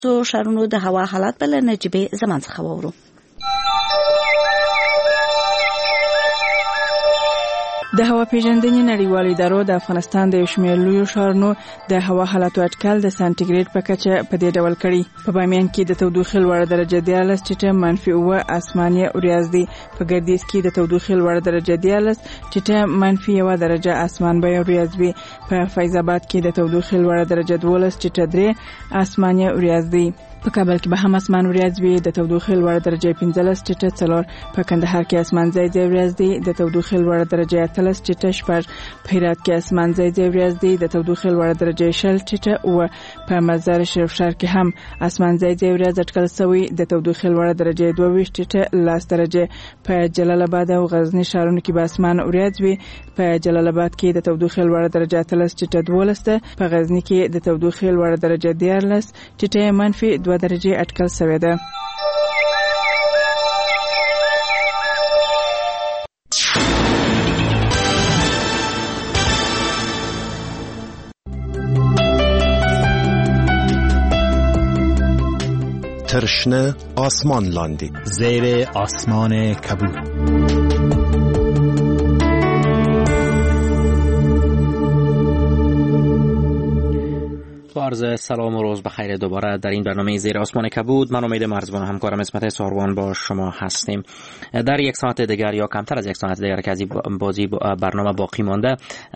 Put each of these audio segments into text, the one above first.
تو شهرونو د هوا حالات بل نجيبه زمان څخه وورو. د هوا پیژندنې نړیوالې ادارو د افغانستان د شمېر لویو ښارونو د هوا حالاتو اټکل د سانتیګریډ په کچه په دې ډول کړي. په بامیان کې د تودوخې لوړه درجه 14 ټیټه -9 آسماني اوریاز دی. په ګردیز کې د تودوخې لوړه درجه 14 ټیټه -1 درجه آسماني اوریاز وي. په فیض آباد کې د تودوخې لوړه درجه 12 ټیټه 3 آسماني اوریاز دی. په کابل کې به هم اسمان وریاځ وي. د تودوخې لوړه درجه 15 ټیټه 4. په کندهار کې اسمان ځای ځای وریاځ دی. د تودوخې لوړه درجه 13 ټیټه 6. په هرات کې اسمان ځای ځای وریاځ دی. د تودوخې لوړه درجه 6 ټیټه 9. په مزار شریف ښار کې هم اسمان ځای ځای وریاځ اټکل شوی. د تودوخې لوړه درجه 22 ټیټه 10 درجه. په جلال آباد او غزنی ښارونو کې به اسمان وریاځ وي. په جلال آباد کې د تودوخې لوړه درجه 13 ټیټه 12. په غزنی کې د تودوخې لوړه درجه 14 ټیټه -2 درجه اټکل شوی ده. ترشنه آسمان لاندی زیر آسمان کبود. عرض سلام و روز بخیر دوباره در این برنامه زیر آسمان کبود. من امید مرزبان و همکارم اسمت ساروان با شما هستیم. در یک ساعت دیگر یا کمتر از یک ساعت دیگر که از بازی برنامه باقی مانده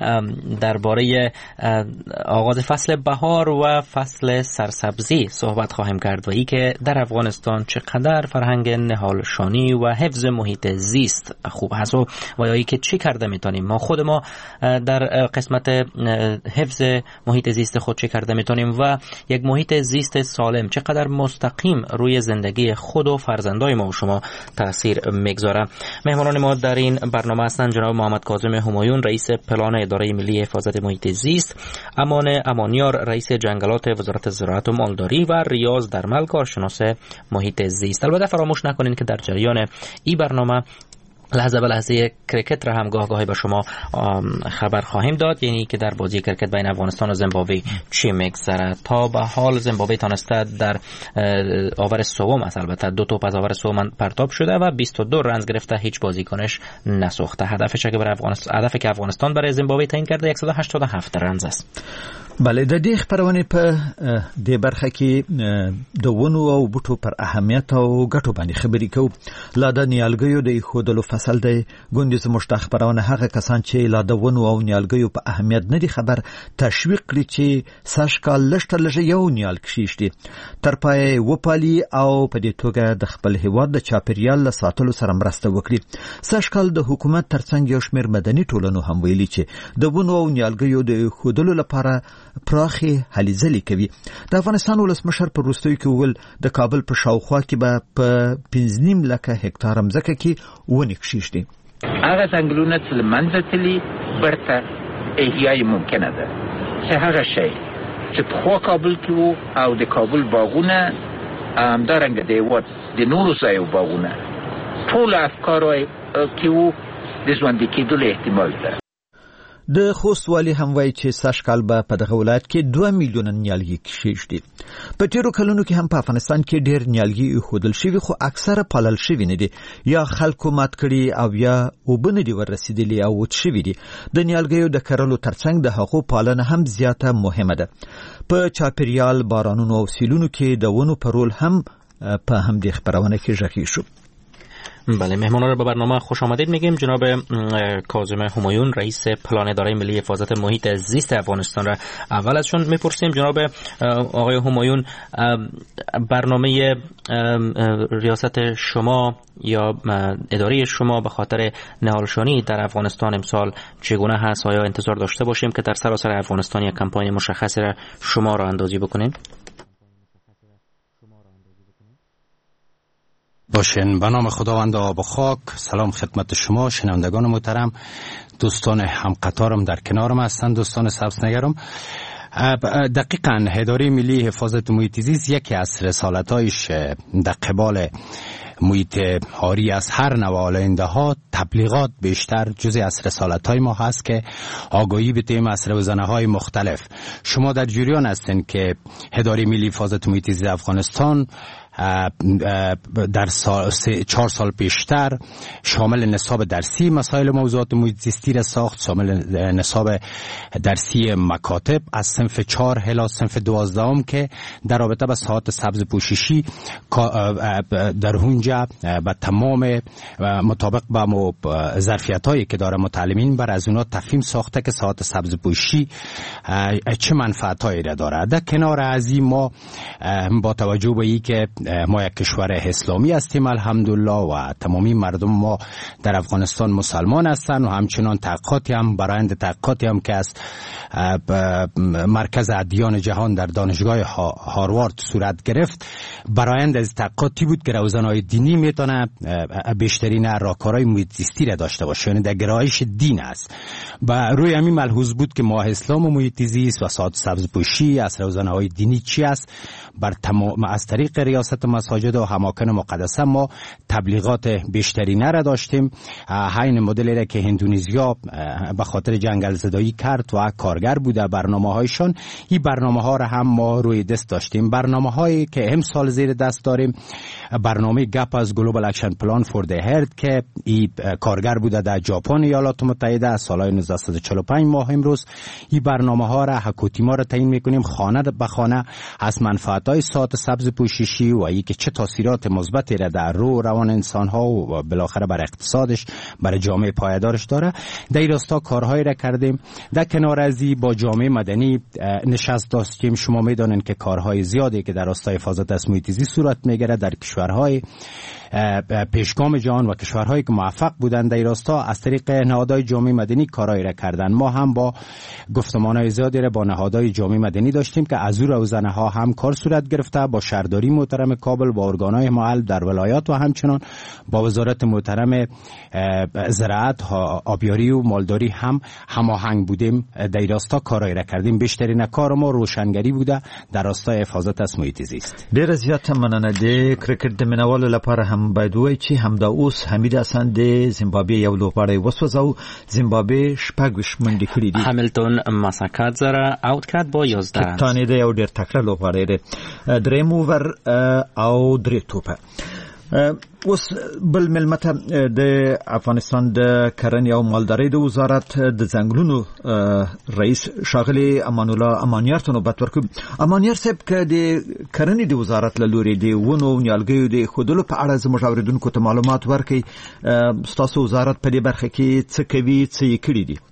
درباره آغاز فصل بهار و فصل سرسبزی صحبت خواهیم کرد و ای که در افغانستان چقدر فرهنگ نهالشانی و حفظ محیط زیست خوب هست و یا ای که چی کرده میتونیم ما خود ما در قسمت حفظ محیط زیست خود چی کرده میتونیم و یک محیط زیست سالم چقدر مستقیم روی زندگی خود و فرزندای ما و شما تاثیر میگذاره. مهمانان ما در این برنامه هستند جناب محمد کاظم همایون رئیس پلان اداره ملی حفاظت محیط زیست، امان امانیار رئیس جنگلات وزارت زراعت و مالداری و ریاض درمل کارشناس محیط زیست. البته فراموش نکنید که در جریان این برنامه لحظه به لحظه کرکت را هم گاهی به شما خبر خواهیم داد، یعنی که در بازی کرکت بین افغانستان و زیمبابوه چی میگذره. تا به حال زیمبابوه تانسته در آور سوم البته 2 توپ از آور سوم پرتاب شده و 22 رنز گرفته، هیچ بازیکنش نسوخته. هدفی که افغانستان برای زیمبابوه تعیین کرده 187 رنز است. بله، د دې خبرونه په دې برخه کې د ونو او بوټو پر اهمیت او ګټو باندې خبرې کوو. لا د نیالګیو د ایښودلو فصل دی. ګوندې زموږ د خبرونه هغه کسان چې لا د ونو او نیالګیو په اهمیت نه دي خبر تشویق کړي چې سږ کال لږ تر لږه یو نیال کښېږدي، تر پایه وپالي او په دې توګه د خپل هېواد د چاپېریال له ساتلو سره مرسته وکړي. سږ کال د حکومت ترڅنګ یو شمېر مدني ټولنو هم ویلي چې د ونو او نیالګیو د ایښودلو لپاره پراخي هلې ځلې کوي. د افغانستان ولسمشر په وروستیو کې وویل د کابل په شاوخوا کې به په 5.5 لکه هکتار مځکه کې ونې کښېږدي. هغه ځنګلونه چې له منځه تللي بیرته احیای ممکنه ده. چې هغه شی چې پخوا کابل کې وو او د کابل باغونه همدارنګه د هېواد د نورو ځایو باغونه ټول افکارو کې وو د ژوندي کېدلو احتمال ده. د خوست والي هم وایي چې سږ کال به په دغه ولایت کې 2 میلیونه نیالګي کښېږدي. په تېرو کلونو کې هم په افغانستان کې ډېر نیالګي ایښودل شوي، خو اکثره پالل شوي نه دي، یا خلکو مات کړي او یا اوبه نه دي ورسېدلي او وچ شوي دي. د نیالګیو د کرلو ترڅنګ د هغو پالنه هم زیاته مهمه ده. په چاپېریال، بارانونو او سیلونو کې د ونو په رول هم په همدې خبرونه کې غږی شو. بله، مهمانان رو به برنامه خوش آمدید میگیم. جناب کاظم همایون رئیس پلان اداره ملی حفاظت محیط زیست افغانستان را اول ازشون میپرسیم. جناب آقای همایون، برنامه ریاست شما یا اداره شما به خاطر نهالشانی در افغانستان امسال چگونه هست؟ آیا انتظار داشته باشیم که در سراسر افغانستان یک کمپاین مشخصی را شما را اندازی بکنین؟ باشین. به نام خداوند آب و خاک، سلام خدمت شما شنوندگان محترم، دوستان همقطارم در کنارم هستند، دوستان سبزنگرم. دقیقاً اداره ملی حفاظت محیط زیست یکی از رسالت‌هایش در قبال محیط آری از هر نوع آلاینده ها تبلیغات بیشتر جزء از رسالت های ما هست که آگاهی به مسئله های مختلف. شما در جریان هستین که اداره ملی حفاظت محیط زیست افغانستان در 4 سال پیشتر شامل نصاب درسی مسائل موضوعات محیط زیستی را ساخت، شامل نصاب درسی مکاتب از صنف 4 الی صنف 12 که در رابطه با ساعات سبز پوششی در اونجا به تمام مطابق با ظرفیت هایی که داره متعلمین بر از اونها تفهیم ساخته که ساعات سبز پوششی چه منفعت هایی را داره. در کنار از این ما با توجه به این که ما یک کشور اسلامی هستیم الحمدلله و تمامی مردم ما در افغانستان مسلمان هستند و همچنان تحقیقاتی هم برآیند تحقیقاتی هم که از مرکز ادیان جهان در دانشگاه هاروارد صورت گرفت، برآیند از تحقیقاتی بود که روزنهای دینی میتونه بیشترین راهکارهای محیط زیستی را داشته باشه، یعنی در گرایش دین است. و روی همین ملحوظ بود که ماه اسلام و محیط زیست و ساعت سبز پوشی از روزنهای دینی چی است، بر تمام از طریق ریاست مساجد و اماکن مقدسه ما تبلیغات بیشترینه را داشتیم. همین مدلی را که اندونزیا به خاطر جنگل زدایی کرد و کارگر بوده برنامه‌هایشان، این برنامه‌ها را هم ما روی دست داشتیم. برنامه‌هایی که امسال زیر دست داریم، برنامه گپ از گلوبال اکشن پلان فور دی هرت که این کارگر بوده در ژاپن ایالات متحده از سال 1945 ماه امروز. این برنامه‌ها را حکومتی ما را تعیین می‌کنیم خانه به خانه از منفعت‌های ساعت سبز پوششی و اینکه چه تاثیرات مثبتی را در روان انسان‌ها و بالاخره بر اقتصادش برای جامعه پایدارش داره. در این راستا کارهایی را کردیم. در کنار از این با جامعه مدنی نشست داشتیم. شما می‌دانید که کارهای زیادی که در راستای حفاظت از محیط زیست صورت می‌گیرد در کشورهای پیشگام جهان و کشورهایی که موفق بودند در این راستا از طریق نهادهای جامعه مدنی کارهایی را کردند. ما هم با گفتمان‌های زیادی را با نهادهای جامعه مدنی داشتیم که از او روزنه‌ها هم کار صورت گرفته، با شهرداری محترم کابل، با ارگان‌های محل در ولایات و همچنان با وزارت محترم زراعت، آبیاری و مالداری هم هماهنگ بودیم. در این راستا کارهایی را کردیم. بیشترین کار ما روشنگری بوده در راستای حفاظت از محیط زیست. ډېر زیات مننه. د کرکټ د مینوالو لپاره هم باید وایي چې همدا اوس حمید حسن د زیمبابوې یو لوبغاړی وسوځاو. زیمبابوې 6 منډې کړې دي. همیلتون ماساکادزه اوت کرد با 11 رن. کپتان دی یو ډېر تکړه لوبغاړی دی. دریم اوور او درې توپه. اوس بل ملمته د افغانستان د کرنې او مالدارۍ د وزارت د ځنګلونو رئیس ښاغلی امان الله امانیار ته نوبت ورکوي. امانیار صاحب که د کرنې د وزارت له لورې د ونو او نیالګیو د ایښودلو په اړه زموږ اورېدونکو ته معلومات ورکړئ. ستاسو وزارت په دې برخه کې څه کوي، څه یې کړي دي؟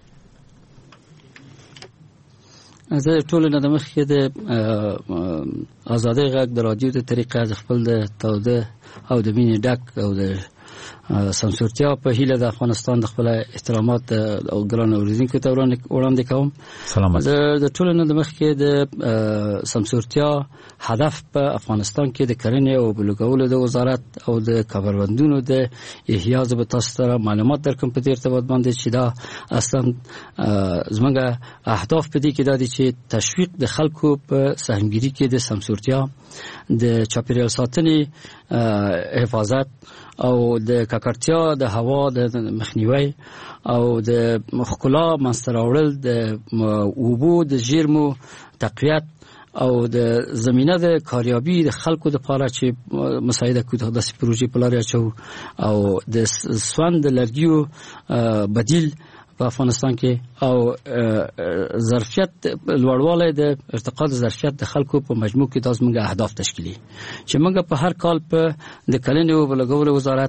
زه ټول نه د مخکې د آزادۍ غږ د رادیو د طریقې از خپل د تاوده او د مینې ډک او د سمسورتیا په هیله د افغانستان د خپل احترامات او ګران اوریدونکو ته وړاندې کوم. سلامات. د ټول نه د مخکې د سمسورتیا هدف په افغانستان کې د کرنې او بلوغولو د وزارت او د کبربندونو د احیا زبر تاسو سره معلومات درکم په دې ارتباط باندې چې دا اصلا زمونږ اهداف په دې کې دا دي چې تشویق د خلکو په سهمګیری کې د سمسورتیا، د چاپیریال ساتنې حفاظت او د ککړتیا د هوا د مخنیوي او د ښکلا منځته راوړل، د اوبو د زیرمو تقویت او د زمینه د کاریابی د خلکو د لپاره چې مساعده کوي د پروژې په لارې اچو او د سوند لرګیو بدیل په افغانستان کې او ظرفیت لوړوالی د ارتقا د ظرفیت د خلکو په مجموع کې دا زموږ اهداف تشکیلي چې موږ په هر کال په د کرنې او بلوغولو وزارت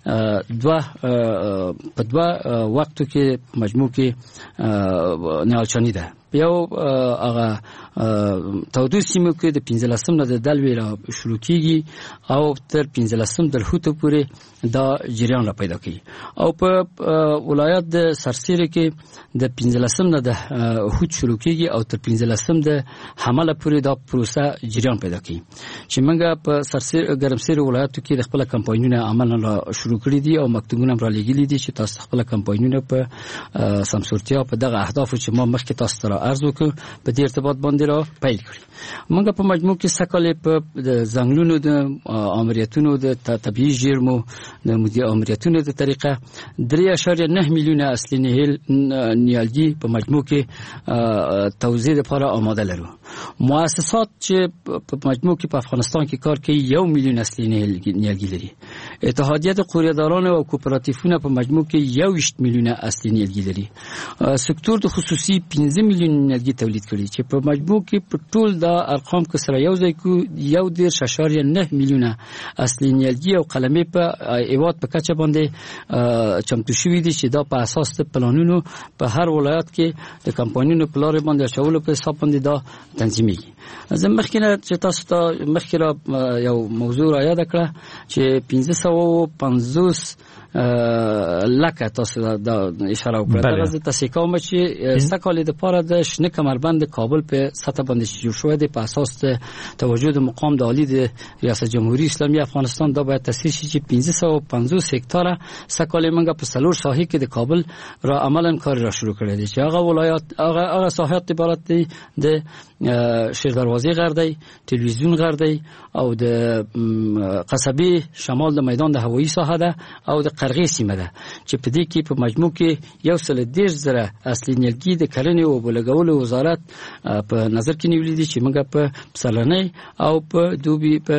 په دوه وختو کې مجموع کې نیالچنی ده. یو هغه تودو سیمو کې د 15 نه د دلوي را شروع کیږي او تر 15 د هوتو پورې دا جریان را پیدا کوي او په ولایت د سرسری کې د 15 نه د هوت شروع کیږي او تر 15 د حمله پورې دا پروسه جریان پیدا کوي چې موږ په سرسری ګرمسیر ولایتو کې د خپل کمپاینونه عمل شروع کړی دي او مکتوبونه را لګیلي دي چې تاسو خپل کمپاینونه په سمسورتیا په دغه اهداف چې ما مخکې تاسو عرض وکړ په دې ارتباط باندې را پیل کړی. موږ په مجموع کې سکه‌لې په ځنګلونو د امریتونو د طبيعي ژیرمو د امریتونو د طریقه 3.9 میلیونه اصلي نیالګي په مجموع کې توزیع لپاره آماده لرو. مؤسسات چې په مجموع کې په افغانستان کې کار کوي 1 میلیون اصلي نیالګي لري. اتحادیه قوریداران او کوپراتیفونه په مجموع کې 1 میلیونه اصلي نیالګي لري. سکتور د خصوصي 15 میلیون نیالګي تولید کړي چې په مجموع کې په ټول د ارقام کې سره یو ځای کو 1.9 میلیونه اصلي نیالګي او قلمي په ایواد په کچه باندې چمتو شوی دي چې دا په اساس د پلانونو په هر ولایت کې د کمپاینونو په لارې باندې شاول په حساب باندې دا تنظیمېږي. زه مخکې چې تاسو ته مخکې یو موضوع را یاد کړه چې 550 لکه تاسو دا اشاره وکړه. دا تاسو کوم چې سکه‌لې د پاره د شنه کمربند کابل په سطح باندې جوړ شوی دی په اساس د توجه د مقام د عالی د ریاست جمهوریت اسلامي افغانستان دا باید تاسیس شي چې 550 هکتاره سکه‌لې موږ په سلور ساحې کې د کابل را عملاً کار را شروع کړی دی چې هغه ولایت هغه ساحات عبارت دي د شیر دروازې غر دی، تلویزیون غر دی او د قصبی شمال د میدان د هوایی ساحه ده او د قرغې سیمه ده چې په دې کې په مجموع کې 1.1 اصلي نیالګي د کرنې او بلګولو وزارت په نظر کې نیولې دي چې موږ په سالنۍ او په دوبي په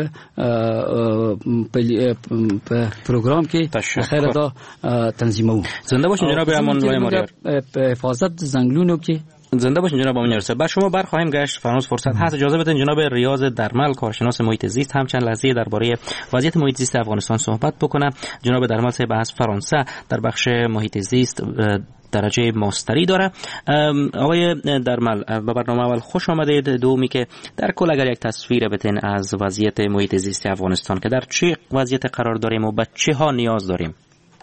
پروګرام کې خیر دا تنظیمو. زنده باشین جناب امان الله ماریار. په حفاظت زنګلونو کې زنده باشین جناب امان الله. با شما برخواهیم گشت. فرانوس فرصت هست. اجازه بدین جناب ریاض درمل کارشناس محیط زیست هم چند لحظه درباره وضعیت محیط زیست افغانستان صحبت بکنه. جناب درمل صاحب از فرانسه در بخش محیط زیست درجه ماستری داره. آقای درمل به برنامه اول خوش آمدید. دومی که در کل اگر یک تصویر بدین از وضعیت محیط زیست افغانستان که در چه وضعیت قرار داریم و به چه ها نیاز داریم؟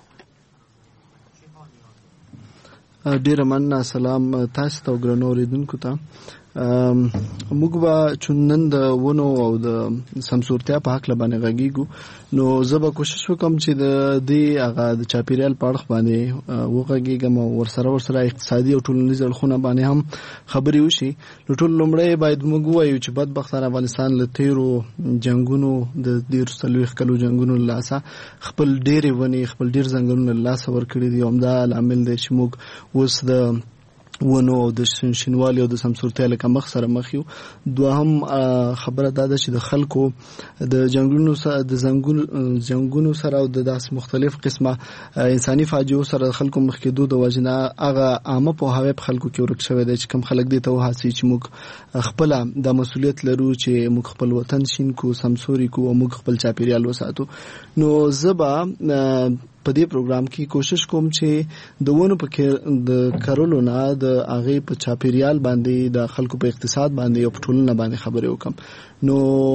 ډیره مننه. سلام تاسو ته ګرانو اوریدونکو ته. موږ به چونن د ونو او د سمسورتیا په حق لبانه غږیږو. نو زه به کوشش وکم چې د دې هغه د چاپیریال په اړه باندې وغږیږم او ورسره اقتصادي او ټولنیز اړخونه باندې هم خبرې وشي. نو ټول لومړی باید موږ وایو چې بدبختانه افغانستان له تیرو جنگونو د 13 کلو جنگونو لاسه خپل ډېرې ونې خپل ډېر ځنګلونه لاسه ورکړي دي. همدا لامل دی چې موږ اوس د ونو او د شینوالي او د سمسورتیا له کمښت سره مخ یو. دوهم خبره دا ده چې د خلکو د جنگونو سره د جنگونو سره او د داس مختلف قسمه انساني فاجعو سره د خلکو مخ کېدو د وجنه هغه عامه په هوا په خلکو کې ورک شوی دی چې کم خلک دي ته وهاسي چې موږ خپل د مسولیت لرو چې موږ خپل وطن شین کو سمسوري کو او موږ خپل چاپیریال وساتو. نو زبا په دې پروګرام کې کوشش کوم چې د ونو په د کارولو نه د هغه په چاپیریال باندې د خلکو په اقتصاد باندې او په ټولنه باندې خبرې وکم. نو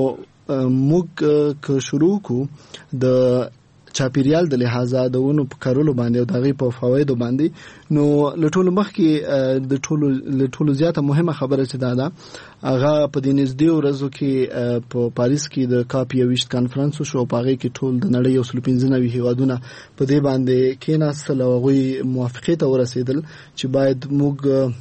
موږ که شروع کو د چاپیریال د لحاظه د ونو په کارولو باندې او د هغه په فوایدو باندې، نو لټول مخکې د ټولو زیاته مهمه خبره چې دا هغه په دې نږدې ورځو کې په پاریس کې د کاپ 21 کانفرنس شو. په هغه کې ټول د نړۍ 115 هیوادونه په دې باندې کېناستل او هغوی موافقې ته ورسېدل چې باید موږ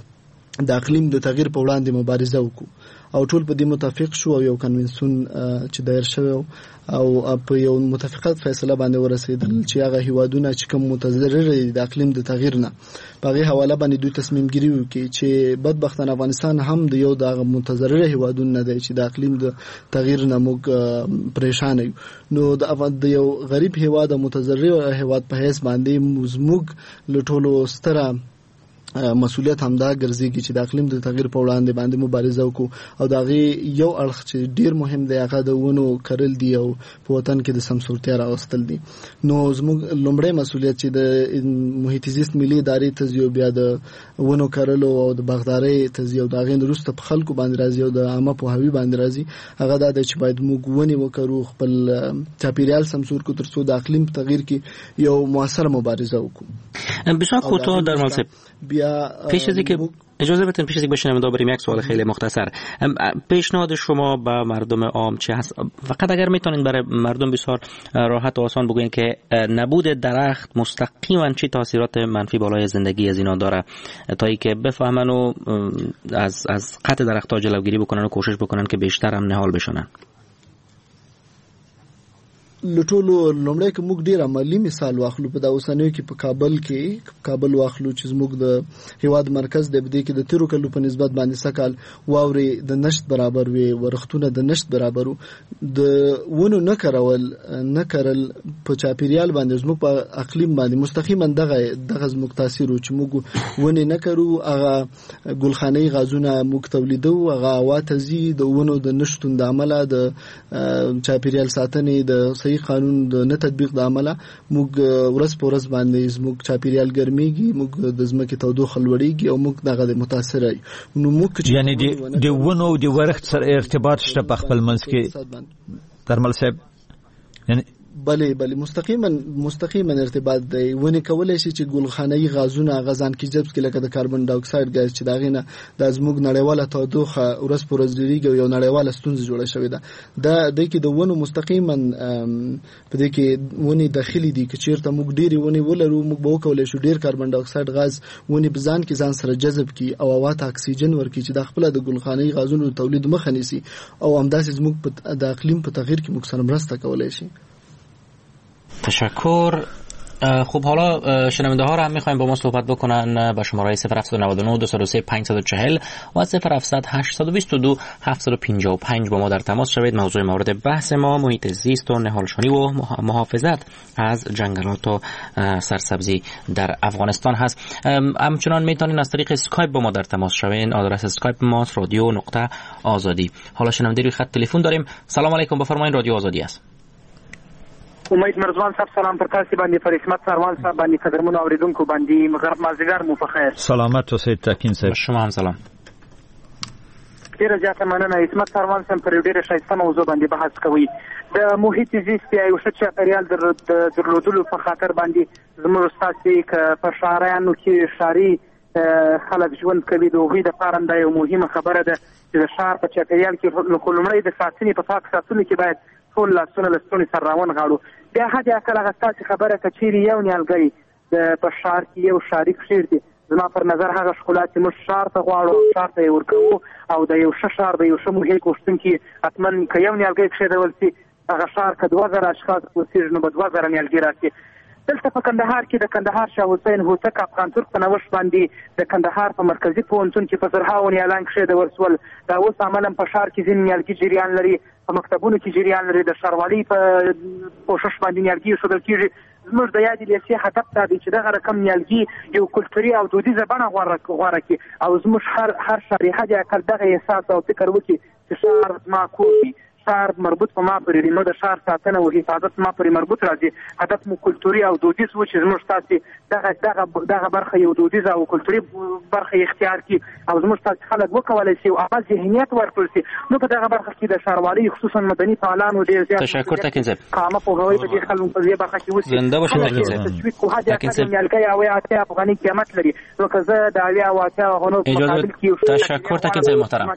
د اقلیم د تغییر په وړاندې مبارزه وکړو او ټول په دې متفق شو او یو کنونسیون چې دایر شوی او په یو متفقت فیصله باندې ورسېدل چې هغه هیوادونه چې کوم متضرر دي د اقلیم د تغییر نه په هغه حواله باندې دوی تصمیم ګیری وکړي چې بدبختانه افغانستان هم د یو د متضرر هیوادونو نه دی چې د اقلیم د تغییر نه موږ پریشان یو. نو د یو غریب هیواد او متضرر هیواد په حیث باندې موږ له ټولو ستره مسؤلیت همدا ګرځيږي چې د اقلیم د تغییر په وړاندې باندې مبارزه وکړو او دا غي یو اړخ چې ډیر مهم دی هغه د ونو کرل دی او په وطن کې د سمسورتیا راوستل دي. نو زموږ لومړی مسؤلیت چې د محیط زیست ملي ادارې تزیو بیا د ونو کرلو او د باغدارۍ تزیو دا غي وروسته په خلکو باندې راځي او د عامه په هوی باندې راځي. هغه دا چې باید موږ ونی وکړو خپل چاپیریال سمسور کو ترڅو د اقلیم تغییر کې یو موثر مبارزه وکړو. بسیار کوتاه در مالسب پیش از اینکه اجازه بدین پیش از اینکه بشینیم بریم یک سوال خیلی مختصر. پیشنهاد شما به مردم عام چه هست؟ فقط اگر میتونین برای مردم بسیار راحت و آسان بگوین که نبود درخت مستقیما چه تاثیرات منفی بالای زندگی از اینا داره تا اینکه بفهمن و از قطع درخت‌ها جلوگیری بکنن و کوشش بکنن که بیشتر هم نهال بشونن. لټولو لومړی که موږ ډیر عملی مثال واخلو په دا اوسنیو کې په کابل واخلو چې زموږ د هیواد مرکز د بده کې د تیرو کلو په نسبت باندې سکال واوري د نشت برابر وي ورختونه د نشت برابر د ونو نه کرل په چاپیریال باندې زموږ په اقلیم باندې مستقیما دغه زموږ تاثیر چې موږ ونې نه کرو هغه ګلخانه‌ای غازونه موږ تولیدو هغه واتزي د ونو د نشتون د عمله د چاپیریال ساتنې د قانون د نه تطبیق د عمله موږ ورځ په ورځ باندې زموږ چاپیریال ګرميږي موږ د ځمکې تودوخه لوړیږي او موږ دغه متاثر نو موږ یعنی د ونو د ورښت سره ارتباط شته په خپل منځ کې درمل صاحب یعنی بله مستقیما ارتباط دی ونی کولای شي چې ګلخانه‌ای غازونه غزان کې جذب کړي لکه د کاربن ډای اکساید غاز چې دا غینه د زموږ نړیواله تودوخه ورځ پر ورځ ډیریږي او یو نړیواله ستونزه جوړه شوې ده د کې د ونو مستقیما په دې کې ونی داخلي دي چې چیرته موږ ډیری ونی ولرو موږ به وکولای شو ډیر کاربن ډای اکساید غاز ونی بزان کې ځان سره جذب کړي او هوا ته اکسیجن ورکړي چې د خپل د ګلخانه‌ای غازونو تولید مخه نیسي او همداسې زموږ په د اقلیم په تغییر کې موږ سره مرسته کولای شي. تشکر. خب حالا شنونده ها رو هم میخوایم با ما صحبت بکنن با شماره 0799 203 540 و 0700 822 755 با ما در تماس شوید. موضوع مورد بحث ما محیط زیست و نهالشانی و محافظت از جنگلات و سرسبزی در افغانستان هست. همچنان میتونین از طریق اسکایپ با ما در تماس شوین. آدرس اسکایپ ما رادیو.آزادی. حالا شنونده روی خط تلفن داریم. سلام علیکم، بفرمایید. رادیو آزادی است. امید مرزوان صاحب سلام پر تاسو باندې پر اسمت سروان صاحب باندې قدرمنو اوریدونکو باندې مغرب مازیګر مو په خیر. سلامت اوسئ تکین صاحب. شما هم سلام. ډیره زیاته مننه. اسمت سروان صاحب پر ډیره شایسته موضوع باندې بحث کوي. د محیط زیست یو څه چاپیریال درلودلو په خاطر باندې زموږ استاد په شهرانو کې شاري خلک ژوند کوي. د هغوی لپاره دا یو مهمه خبره ده چې د ښار په چاپیریال کې لومړی د ساتنې په پاک ساتلو کې باید ټول لاسونه له ستوني سره راونغاړو. بیا حد اقل هغه ستاسې خبره که چیرې یو نیالګی په ښار کې یو ښاري کښېږدي، زما پر نظر هغه ښکلا چې موږ ښار ته غواړو ښار ته یې ورکوو او د یو ښه ښار د یو ښه محیط غوښتونکي حتما که یو نیالګی کښېدول شي هغه ښار که 2000 اشخاص اوسېږي نو به 2000 نیالګي راشي. دلته په کندهار کې د کندهار شاه حسین هوتک افغان ترک په نوښت باندې د کندهار په مرکزي پوهنتون کې په زرهاوو نیالان کښېښودل شول. دا اوس عملاً په ښار کې ځینې نیالګي جریان لري، په مکتبونو کې جریان لري، د ښاروالۍ په کوښښ باندې نیالګي ایښودل کېږي. زموږ د یادې لیسې هدف دا دی چې دغه رقم نیالګي یو کلتوري او دودیزه بڼه غوره کړي او زموږ هر ښاري حد اقل دغه احساس او فکر وکړي چې ښار زما کور دی، ښار مربوط په ما پورې دی، نو د ښار ساتنه او حفاظت ما پورې مربوط راځي. هدف مو کلتوري او دودیز و چې زموږ تاسې دغه برخه یو دودیزه او کلتوري برخه اختیار کړي او زموږ تاسې خلک وکولی شي او هغه ذهنیت ورکړل شي. نو په دغه برخه کې د ښاروالۍ خصوصا مدني فعالانو ډېر زیات تشکر تکین صاحب. عامه پوهاوی په دې خلکو په دې برخه کې وشي. زنده باشید تکین صاحب. تکین صاحب نیالګی او اتیا افغاني قیمت لري. نو که زه د اویا او اتیا غنو مقابل کې تشکر تکین صاحب محترم.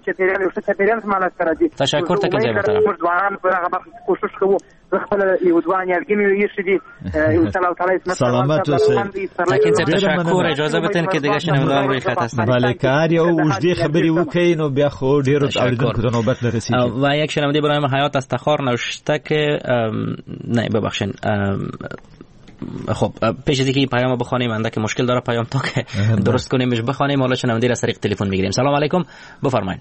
تشکر تکین صاحب محترم. کوشش کوو خپل یو ځوان یالګي یې شدي یو تعالی سلامت اوسئ. تکین صاحب تشکر. اجازه بدین که دیگه شنوندگان روی خط هستن. بله کار یو وجدی خبری وکړي نو بیا خو ډیرو اوریدونکو ته نوبت نرسیږي. و یک شنونده برای ما حیات از تخار نوشته که نه ببخشید خب پیش از اینکه این پیامو بخونیم اندک مشکل داره پیام تا که درست کنیمش بخونیم. حالا شنونده را از طریق تلفن میگیریم. سلام علیکم، بفرمایید.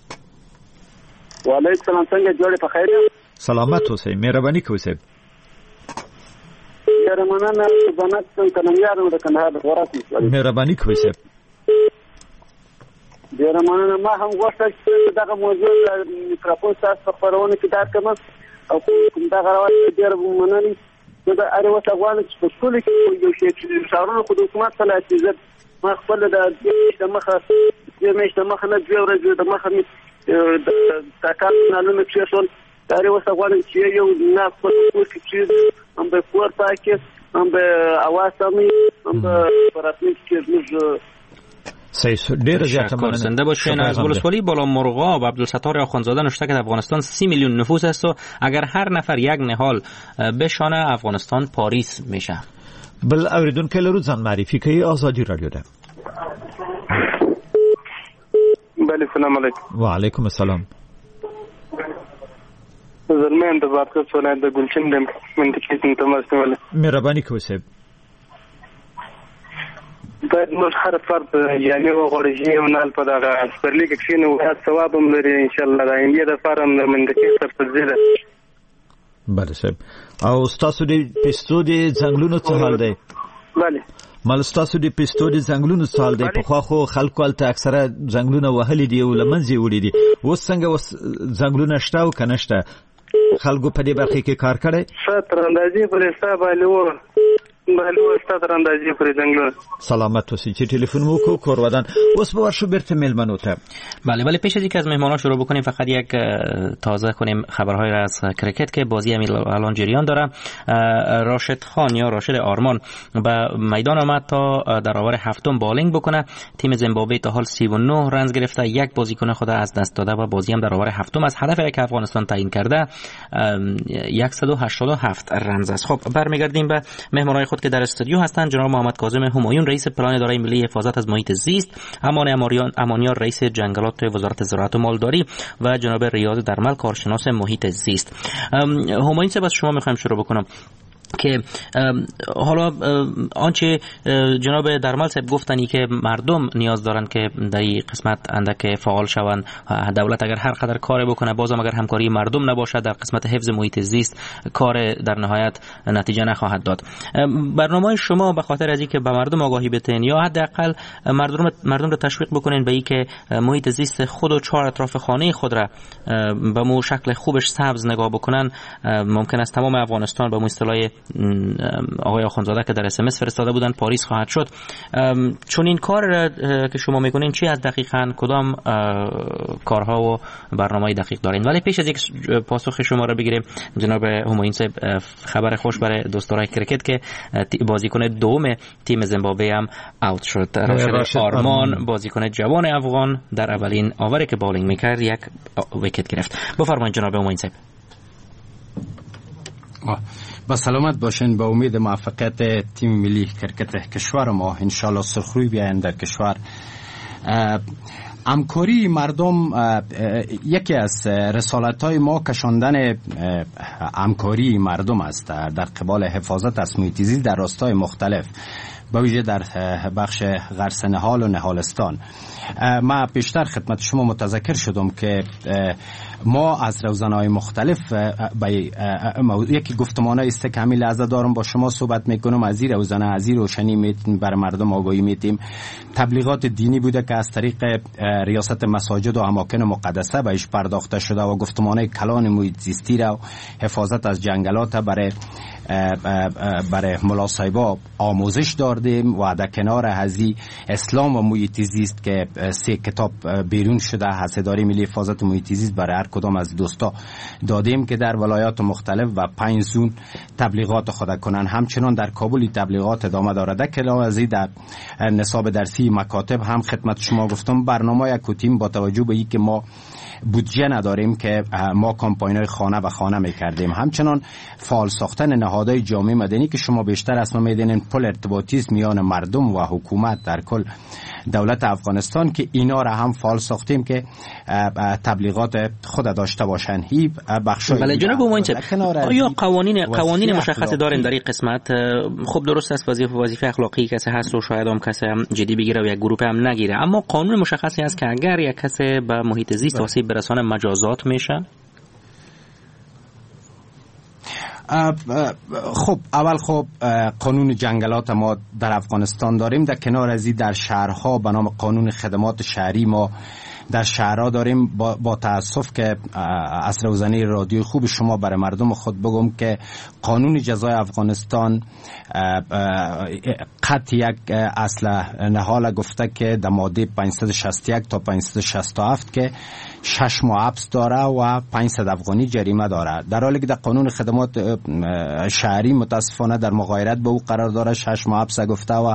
و علیکم سلام، څنګه جوړې په خیر؟ سلامت اوسئ، مهرباني کوئ صاحب. ډېره مننه. سبحانت کنمیانو د کندهار د غوراس مهرباني کوئ صاحب. ډېره مننه. ما هم غوښتل چې دغه موضوع د میکروفون تاسو په خپرونه کې درکړم او کوم دغه روایت ډېر مننه. زه د اړ وسه غواړم چې په ټول کې یو شی چې شاورونو خو د حکومت سره چې ما خپل د مخه نه دوه ورځې د مخه د تاکال نالونه کېښول داري وسه غواړم چې یو نه خپل کور کې چې هم به کور پاکې هم به اواز سمې هم به په راتلونکي کې زموږ ډیر زیات مننه. زنده باشین. از ولسوالی بالا مرغاب عبدالستار آخوندزاده نوشته که افغانستان 30 میلیون نفوس است و اگر هر نفر یک نهال بشانه افغانستان پاریس میشه. بل اوریدونکو لرو ځان معرفي کوي. آزادی رادیو ده. بله سلام علیکم. و علیکم السلام. زلمه د بارکوس ولایت د ګلچین د منطقې تماس نیول. مهرباني کوئ صاحب. باید موږ هر فرد یعنی وغواړي او نه په دغه سپرلیګ کې نو ثواب هم لري ان شاء الله. د انډیا د فارم د منطقې تر فضیله. بله صاحب. او تاسو د پستو د ځنګلونو څه حال دی؟ بله مال تاسو د پستو د ځنګلونو څه حال دی؟ په خو خلکو الته اکثره ځنګلونه وهلي دي او لمنځي وړي دي. اوس څنګه ځنګلونه شته او کنه شته؟ خلکو په دې برخه کې کار کړي؟ ستر اندازې پر حساب الو ستر اندازې پر ځنګلونه. سلامت اوسئ. چې ټلیفون مو کو کور ودان. اوس به ورشو برته میلمنو ته. بله پیش از اینکه از مهمانا شروع بکنیم فقط یک تازه کنیم خبرهای را از کرکت که بازی الان جریان داره. راشد خان یا راشد آرمان به میدان آمد تا در آور هفتم بالینگ بکنه. تیم زیمبابوه تا حال 39 رنز گرفته، یک بازیکن خود از دست داده و بازی هم در آور هفتم از هدفی که افغانستان تعیین کرده 187 رنز است. خب برمیگردیم به مهمانای خود که در استودیو هستند. جناب محمد کاظم همایون رئیس پلان اداره ملی حفاظت از محیط زیست، امان امانیار رئیس جنگلات وزارت زراعت و مالداری و جناب ریاض درمل کارشناس محیط زیست. همایون صاحب از شما میخوایم شروع بکنم که حالا آنچه جناب درمل صاحب گفتنی که مردم نیاز دارن که در این قسمت اندک فعال شوند، دولت اگر هر قدر کار بکنه بازم اگر همکاری مردم نباشه در قسمت حفظ محیط زیست کار در نهایت نتیجه نخواهد داد. برنامه شما به خاطر از اینکه به مردم آگاهی بتین یا حداقل مردم رو تشویق بکنین به اینکه محیط زیست خود و چهار اطراف خانه خود را به مو شکل خوبش سبز نگاه بکنن، ممکن است تمام افغانستان به اصطلاح آقای آخوندزاده که در SMS فرستاده بودن پاریس خواهد شد. چون این کار که شما میکنین چی از دقیقاً کدام کارها و برنامه‌ای دقیق دارین؟ ولی پیش از یک پاسخ شما را بگیریم جناب همایون صاحب، خبر خوش برای دوستان کرکت که بازیکن دوم تیم زیمبابوه هم اوت شد. راشد آرمان بازیکن جوان افغان در اولین آوری که بالینگ میکرد یک ویکت گرفت. بفرمایید جناب همایون صاحب. با سلامت باشین. با امید موفقیت تیم ملی کرکت کشور ما انشالله سرخروی بیاین در کشور. همکاری مردم یکی از رسالت‌های ما کشاندن همکاری مردم است در قبال حفاظت از محیط زیست در راستای مختلف، به ویژه در بخش غرسنهال و نهالستان. ما بیشتر خدمت شما متذکر شدم که ما از روزنه‌های مختلف یکی گفتمانه است که همین لحظه دارم با شما صحبت میکنم، از این روزنه از این روشنی میتیم بر مردم آگاهی میتیم. تبلیغات دینی بوده که از طریق ریاست مساجد و اماکن مقدسه بهش پرداخته شده و گفتمانه کلان محیط زیستی را حفاظت از جنگلات برای ملا صاحبا آموزش دادیم و در کنار هزی اسلام و محیط زیست که 3 کتاب بیرون شده حساداری ملی حفاظت محیط زیست برای هر کدام از دوستا دادیم که در ولایات مختلف و 5 زون تبلیغات خود کنن. همچنان در کابل تبلیغات ادامه دارد که لازم در نصاب درسی مکاتب هم خدمت شما گفتم برنامه کوتیم با توجه به اینکه ما بودجه نداریم که ما کمپاین‌های خانه به خانه می‌کردیم. همچنان فعال ساختن نهادهای جامعه مدنی که شما بیشتر از ما می‌دونین پل ارتباطی است میان مردم و حکومت در کل دولت افغانستان که اینا را هم فعال ساختیم که تبلیغات خود داشته باشن. هی بخشای بله جناب همایون آیا قوانین مشخصی دارین در این قسمت؟ خب درست است وظیفه اخلاقی کسی هست و شاید هم کسی هم جدی بگیره و یک گروه هم نگیره، اما قانون مشخصی هست که اگر یک کسی به محیط زیست آسیب برسانه مجازات میشه؟ خب اول قانون جنگلات ما در افغانستان داریم. در کنار از این در شهرها به نام قانون خدمات شهری ما در شهرها داریم. با تاسف که از روزنه رادیو خوب شما برای مردم خود بگم که قانون جزای افغانستان قط یک اصل نهال گفته که در ماده 561 تا 567 که 6 ماه حبس داره و 500 افغانی جریمه داره، در حالی که در قانون خدمات شهری متاسفانه در مغایرت به او قرار داره 6 ماه حبس گفته و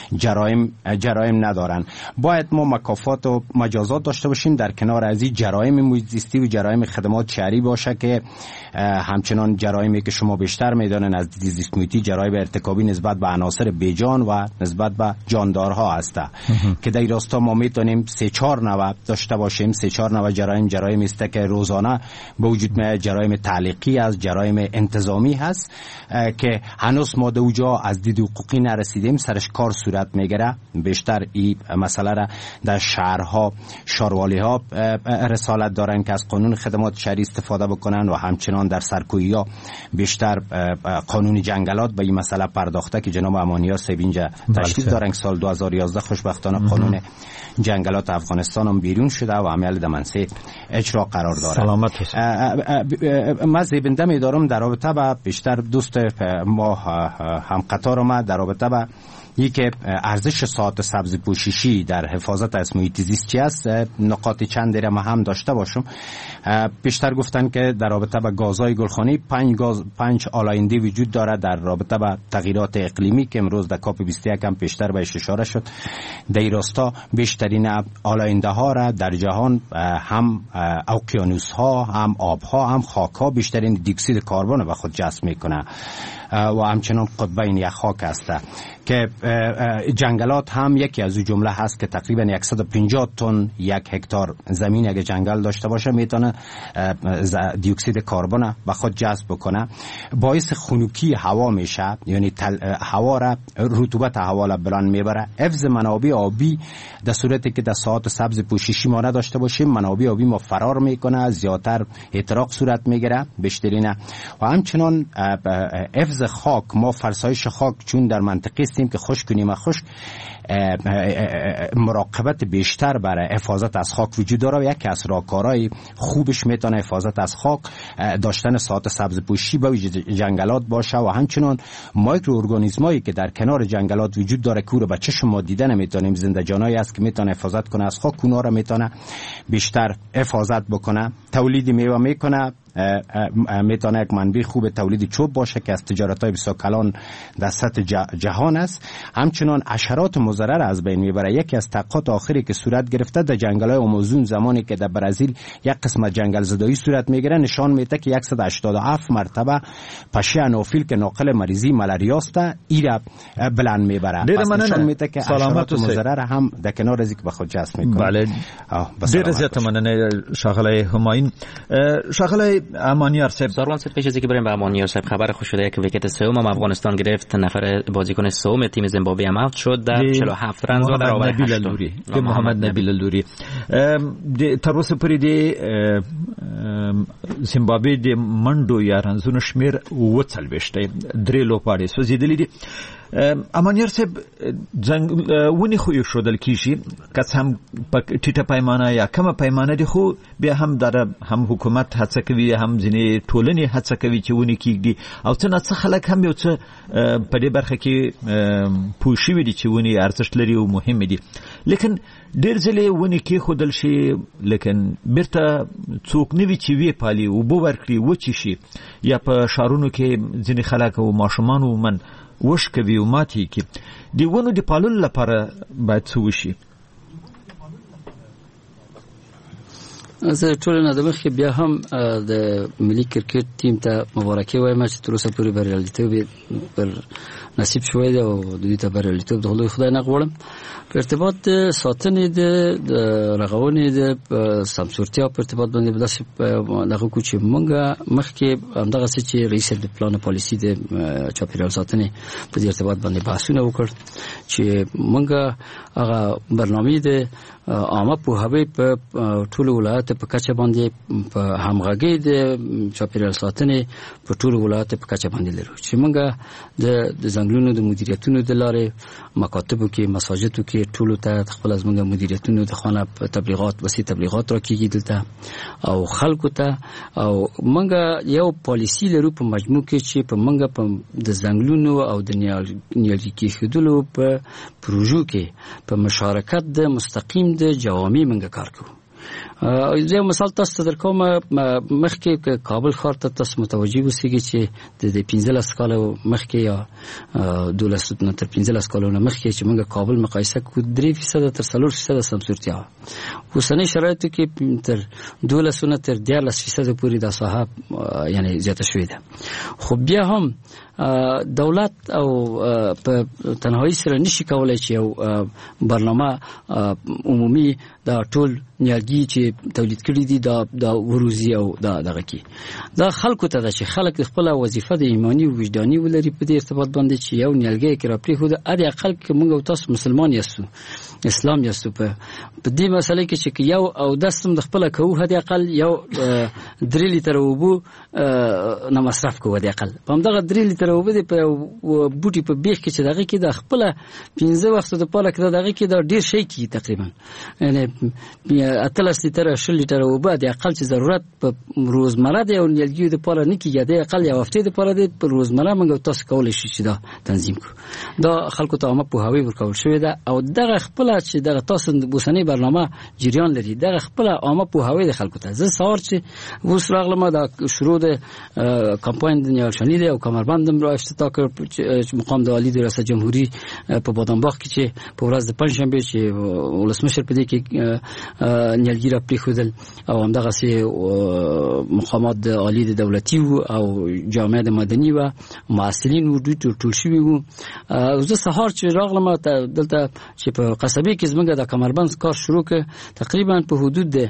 جرایم ندارن. باید ما مکافات و مجازات داشته باشیم در کنار از این جرایم محیط زیستی و جرایم خدمات شهری باشه که همچنان جرایمی که شما بیشتر میدانن از زیست محیطی جرایم ارتکابی نسبت به عناصر بیجان و نسبت به جاندارها هست که در راستا ما میتونیم 3-4 نوع داشته باشیم. 3-4 نوع جرایم است که روزانه به وجود میاد. جرایم تعلیقی از جرایم انتظامی هست که هنوز ما در اونجا از دید حقوقی نرسیدیم، سرش کار صورت میگیره. بیشتر این مسئله را در شهرها شاروالی ها رسالت دارن که از قانون خدمات شهری استفاده بکنن و همچنان در سرکویی ها بیشتر قانون جنگلات به این مسئله پرداخته که جناب امانیار صاحب اینجا تشریف دارن. سال 2011 خوشبختانه قانون جنگلات افغانستان هم بیرون شده و عمل در منصه اجرا قرار داره. سلامت. من زیبنده می‌دارم در رابطه با بیشتر دوست ما هم قطار ما در رابطه با یکی ارزش ساعت سبز پوششی در حفاظت از محیط زیست چی است، نقاط چند را ما هم داشته باشم. بیشتر گفتن که در رابطه با گازهای گلخانی 5 آلاینده وجود داره در رابطه با تغییرات اقلیمی که امروز در کاپ 21 هم بیشتر بهش اشاره شد. در این راستا بیشترین آلاینده ها را در جهان هم اقیانوس ها، هم آب ها، هم خاک ها بیشترین دی اکسید کربن به خود جذب میکنه و همچنان قطبین یخ خاک است که جنگلات هم یکی از اون جمله هست که تقریبا 150 تن 1 هکتار زمین اگه جنگل داشته باشه میتونه دی اکسید کربن به خود جذب بکنه. باعث خنکی هوا میشه، یعنی هوا را رطوبت هوا را بلند میبره. حفظ منابع آبی در صورتی که در ساعت سبز پوششی ما نداشته باشیم منابع آبی ما فرار میکنه، زیادتر احتراق صورت میگیره بیشترینه. و همچنان حفظ خاک، ما فرسایش خاک چون در منطقه استیم که خشک کنیم خشک، مراقبت بیشتر برای حفاظت از خاک وجود داره و یکی از راهکارهای خوبش میتونه حفاظت از خاک داشتن ساعت سبز پوشی به جنگلات باشه و همچنان مایکرو ارگانیسمایی که در کنار جنگلات وجود داره که رو به چشم ما دیده نمیتونیم، زندگیانی است که میتونه حفاظت کنه از خاک، اونا رو میتونه بیشتر حفاظت بکنه. تولید میوه میکنه، میتونه یک منبع خوب تولید چوب باشه که از تجارت‌های بسیار کلان در سطح جهان است. همچنان حشرات مضر از بین میبره. یکی از تحقیقات آخری که صورت گرفته در جنگل‌های آمازون زمانی که در برزیل یک قسمت جنگل زدایی صورت میگیره نشان میده که 187 مرتبه پشه انوفیل که ناقل مریضی ملاریا است ایرا بلند میبره. پس نشان میده که حشرات مضر هم در کنار از اینکه به خود جذب میکنه. بله. ډیر زیات مننه شاغله همایون. شاغله امانیار صاحب، سروان صاحب پیش از اینکه بریم به امانیار صاحب خبر خوش شده که ویکت سوم هم افغانستان گرفت. نفر بازیکن سوم تیم زیمبابوه هم اوت شد در 47 رن زد در نبیل اللوری. محمد نبیل اللوری تر اوسه پورې د زیمبابوه د منډو یا رنزونو شمیر 40 درې لوبغاړي سوځېدلي دي. امانیار صاحب ونی خو یو شودل کیږي که هم په ټیټه پیمانه یا کمه پیمانه دي، خو بیا هم در هم حکومت هڅه کوي، هم ځینې ټولنې هڅه کوي چې ونی کیږي او څه نه څه خلک هم یو څه په دې برخه کې پوه شوي دي چې ونی ارزښت لري او مهم دي. لیکن ډېر ځلې ونی کې خودل شي لیکن بیرته څوک نه وي چې وی پالي او بو ورکړي وچی شي یا په شارونو کې ځینې خلک او ماشومان ومن وش کوي او ماتي کې دی ونو د پاللو لپاره باید څه وشي. زه ټول نه دمخ کې بیا هم د ملي کرکټ ټیم ته مبارکي وایم چې تر اوسه پورې بریالیتوب پر نصیب شوی دی او د دې ته بریالیتوب د خدای نه غواړم. په ارتباط د ساتنې د رغونې د سمسورتیا په ارتباط باندې بداسې دغه کو چې مونږه مخکې همدغه څه چې رئیس د پلان پالیسي د چاپیریال ساتنې په دې ارتباط باندې بحثونه وکړ چې مونږه هغه برنامه د عامه پوهاوی په ټولو ولایتو په کچه باندې په همغږي د چاپیریال ساتنې په ټولو ولایتو په کچه باندې لرو چې مونږه د ځنګلونو د مدیریتونو د لارې مکاتبو کې مساجدو کې ټولو ته خپل از مونږه مدیریتونو د خانه تبلیغات وسیع تبلیغات راکېږي دلته او خلکو ته او مونږه یو پالیسی لرو په مجموع کې چې په مونږه په د ځنګلونو او د نیالګي کېښودلو په پروژو کې په مشارکت د مستقیم د جوامع منګه کار کوو زه مثال تاسو در کوم مخکې کابل ښار ته تاسو متوجي اوسئ چې د 15 کالو مخکې یا 12 نه تر 15 کالو نه مخکې چې موږ کابل مقایسه کو 3% تر 4% سمسورتیا اوسنۍ شرایطو کې تر 12 نه تر 14% پورې د ساحه یعنی زیاته شوې ده. خو بیا هم دولت او په تنهایی سره نشي کولای چې یو برنامه عمومي دا ټول نیالګي چې تولید کړي دي دا وروزی او دغه کی دا خلکو ته چې خلک خپل وظیفه د ایمانی او وجداني ولري په دې ارتباط باندې چې یو نیالګي کې را پری خو د اړ اقل کې موږ تاسو مسلمان یاستو اسلام یاستو په دې مسله کې چې یو او دستم د خپل کوو هدي اقل یو 3 لیتر وبو نه مصرف کوو هدي اقل په دغه 3 لیتر وبو د بوټي په بیخ کې چې دغه کې د خپل 15 وخت د پاله کې دغه کې د ډیر شي کې تقریبا یعنی 13 لیتر 10 لیتر وبو د اقل چې ضرورت په روزمره دی او نیالګي د پاله نه کیږي د اقل یو هفته د پاله د روزمره موږ تاسو کولای شي چې دا تنظیم کو دا خلکو ته عامه په هوی ورکول شوی ده او دغه خپل چې دغه تاسو د بوسنۍ برنامه جریان لري دغه خپل عامه په هوی د خلکو ته زه سوار چې وس راغلم دا شروع د کمپاین د نیالشنی دی او کمربندم را افتتاح کړ مقام د عالی ریاست جمهوریت په بادامباغ کې چې په ورځ د پنځشنبه چې ولسمشر په دې کې نیالګي را پریښودل او همدغه سي مقامات د عالی د دولتي او جامعه د مدني و معاصرین وجود ټول شوی وو زه سهار چې راغلم دلته چې په قصبه کې زمونږ د کمربند کار شروع ک تقریبا په حدود د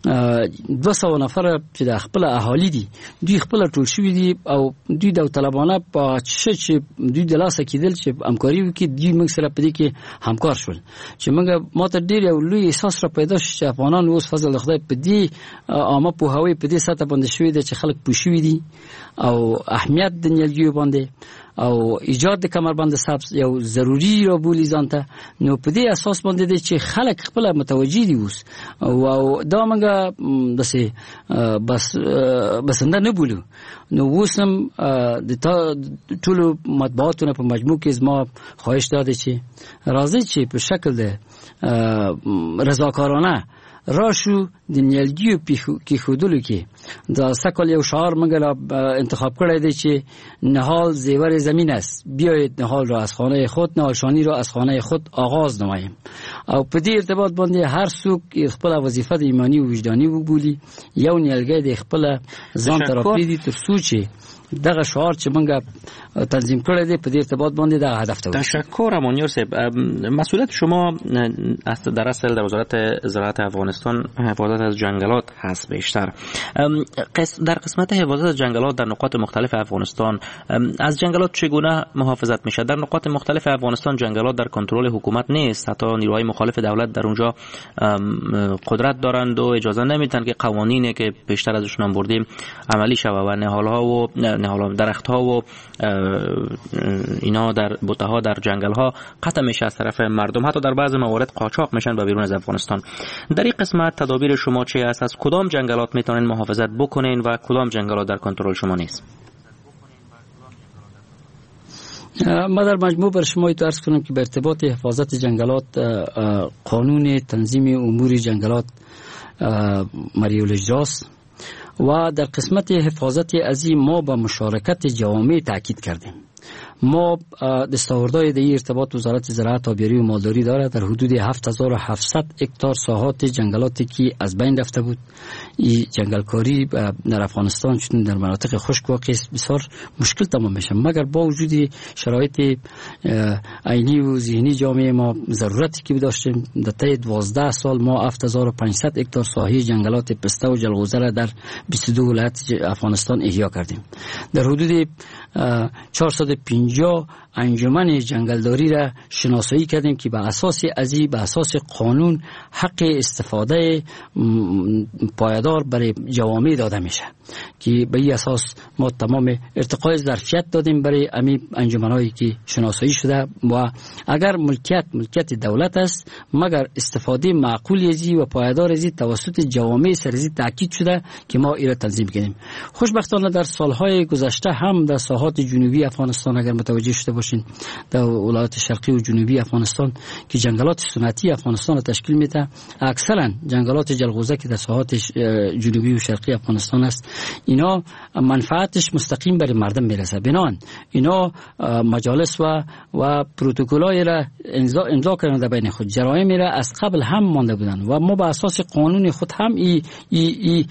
200 نفر چې د خپل اهالی دي دوی خپل ټول شوی دي او دوی د طالبانه په چې دوی د لاسه کېدل چې همکاري وکړي دوی موږ سره په دې کې همکار شول چې موږ ماته ډیر یو لوی احساس را پیدا شو چې افغانان اوس فضل خدای په دې عامه په هوی په دې سطح باندې شوی دي چې خلک پوښوي دي او اهمیت د نیالګي باندې او ایجاد د کمربند سبز یو ضروری را بولی ځانته نو په دې اساس باندې دي چې خلک خپل متوجي دي اوس او دا موږ دسه بس نه بولو نو وسم د ټولو مطبوعاتونو په مجموع کې زما خواهش داده چې راځي چې په شکل د رضاکارانه راشو د نیالګیو کې خودلو کې دا سکل یو شعار موږ انتخاب کړی دی چې نهال زیور زمین است بیایید نهال را از خانه خود نهالشانی را از خانه خود آغاز نماییم او په دې ارتباط باندې هر څوک خپل وظیفه د ایمانی او وجداني وبولي یو نیالګی د خپل ځان ترپری دي تر څو چې دغه شعار چې موږ تنظیم کړی دی په دې ارتباط باندې دا هدف ته تشکر امانیار صاحب مسئولیت شما در اصل در وزارت زراعت افغانستان حفاظت از جنگلات هست بیشتر در قسمت حفاظت از جنگلات در نقاط مختلف افغانستان از جنگلات چگونه محافظت میشه در نقاط مختلف افغانستان جنگلات در کنترل حکومت نیست حتی نیروهای مخالف دولت در اونجا قدرت دارند و اجازه نمیدن که قوانینی که بیشتر ازشون هم بردیم عملی شود و نهالها و درخت‌ها و اینا در بوته‌ها در جنگل‌ها قطع میشه از طرف مردم حتی در بعضی موارد قاچاق میشن به بیرون از افغانستان در این قسمت تدابیر شما چه است از کدام جنگلات میتونین محافظت بکنین و کدام جنگلات در کنترل شما نیست ما در مجموع بر شما عرض کنم که به ارتباط حفاظت جنگلات قانون تنظیم امور جنگلات مری الاجراست و در قسمت حفاظت از این ما با مشارکت جوامع تاکید کردیم ما دستاوردهای در ارتباط وزارت زراعت آبیاری و مالداری داره در حدود 7700 هکتار ساحات جنگلاتی که از بین رفته بود این جنگلکاری در افغانستان چون در مناطق خشک واقع بسیار مشکل تمام میشه مگر با وجود شرایط عینی و ذهنی جامعه ما ضرورتی که داشتیم در طی 12 سال ما 7500 هکتار ساحه جنگلات پسته و جلغوزه را در 22 ولایت افغانستان احیا کردیم در حدود 450 انجمن جنگلداری را شناسایی کردیم که به اساس قانون حق استفاده پایدار برای جوامع داده میشه که به این اساس ما تمام ارتقای ظرفیت دادیم برای امی انجمنایی که شناسایی شده و اگر ملکیت دولت است مگر استفاده معقول ازی و پایدار ازی توسط جوامع سرزی تاکید شده که ما ایره تنظیم کنیم. خوشبختانه در سالهای گذشته هم در ساحات جنوبی افغانستان اگر متوجه شده باشین در ولایات شرقی و جنوبی افغانستان که جنگلات سنتی افغانستان را تشکیل میده، اکثرا جنگلات جلغوزه که در ساحات جنوبی و شرقی افغانستان است اینا منفعتش مستقیم برای مردم میرسه. بنابراین اینا مجالس و پروتکل‌های را امضا کردن بین خود، جرایم را از قبل هم مانده بودن و ما به اساس قانون خود هم ای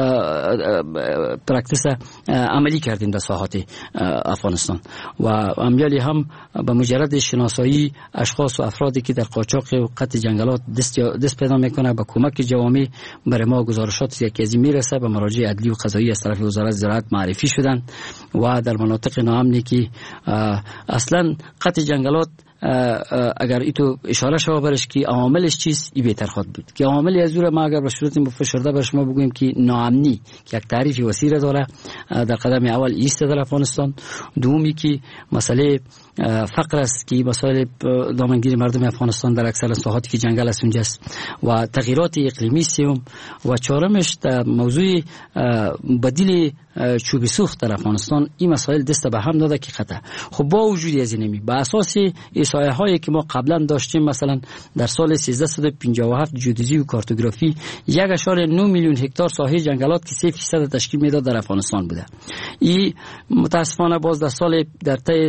پرکتیس عملی کردیم در ساحات افغانستان و امیالی هم به مجرد شناسایی اشخاص و افرادی که در قاچاق و قطع جنگلات دست پیدا میکنه با کمک جوامع برای ما گزارشات یکی از میرسه به مراجع عدلی و قضایی از طرف وزارت زراعت معرفی شدن و در مناطق ناامنی که اصلا قطع جنگلات اگر ایتو اشاره شو برش که عواملش چیست ای بهتر خواهد بود که عواملی از اون ما اگر به صورت مفصل بر شما بگویم که ناامنی که یک تعریف وسیع داره در قدم اول ایست در افغانستان، دومی که مسئله فقر است که مسائل دامنگیری مردم افغانستان در اکثر ساحاتی که جنگل است اونجاست و تغییرات اقلیمی سوم و چهارمش در موضوع بدیل چوب سوخت در افغانستان این مسائل دست به هم داده که خطا. خب با وجود از اینمی به اساس احصایه هایی که ما قبلا داشتیم مثلا در سال 1357 جیودزی و کارتوگرافی 1.9 میلیون هکتار ساحه جنگلات که 3% تشکیل میداد در افغانستان بوده. این متاسفانه باز در سال در طی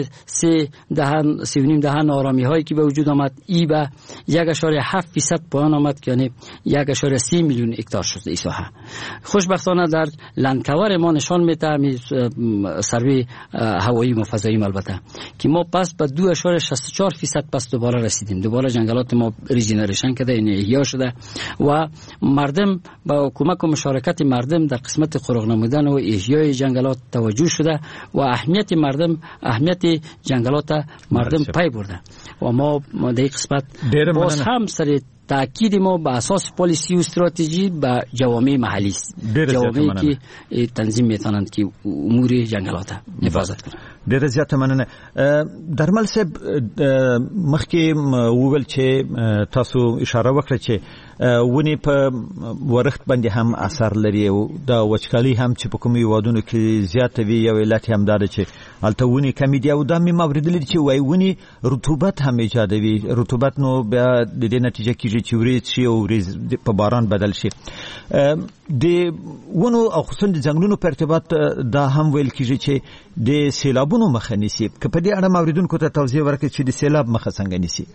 3.5 دهن آرامی هایی که به وجود آمد ای به 1.7% پایان آمد که یعنی 1.3 میلیون هکتار شد این ساحه. خوشبختانه در لندکور ما نشان میده سروی هوایی و فضایی البته که ما پس به 2.64% پس دوباره رسیدیم، دوباره جنگلات ما ریجنریشن کرده، این احیا شده و مردم با کمک و مشارکت مردم در قسمت قرق نمودن و احیای جنگلات توجه شده و اهمیت جنگلات مردم پی برده و ما در این قسمت باز هم سر تاکید ما به اساس پالیسی و استراتژی به جوامع محلی است، جوامعی که تنظیم میتونند که امور جنگلات حفاظت کنند. ډیره زیاته مننه. درمل صاحب مخکې وویل چې تاسو اشاره وکړه چې ونې په ورښت باندې هم اثر لري او د وچکالي هم چې په کومو هیوادونو کې زیاته وي یو علت هم دا ده چې هلته ونې کمې دي او دا مې اوریدلي چې وایي ونې رطوبت هم ایجادوي، رطوبت نو بیا د دې نتیجه کېږي چې وریځ شي او وریځ په باران بدل شي. د ونو او خصوصا د ځنګلونو په ارتباط دا هم ویل کېږي چې د سیلابونو مخه نیسي. که په دې اړه موریدونکو ته توضیح ورکړي چې د سیلاب مخه څنګه نیسي؟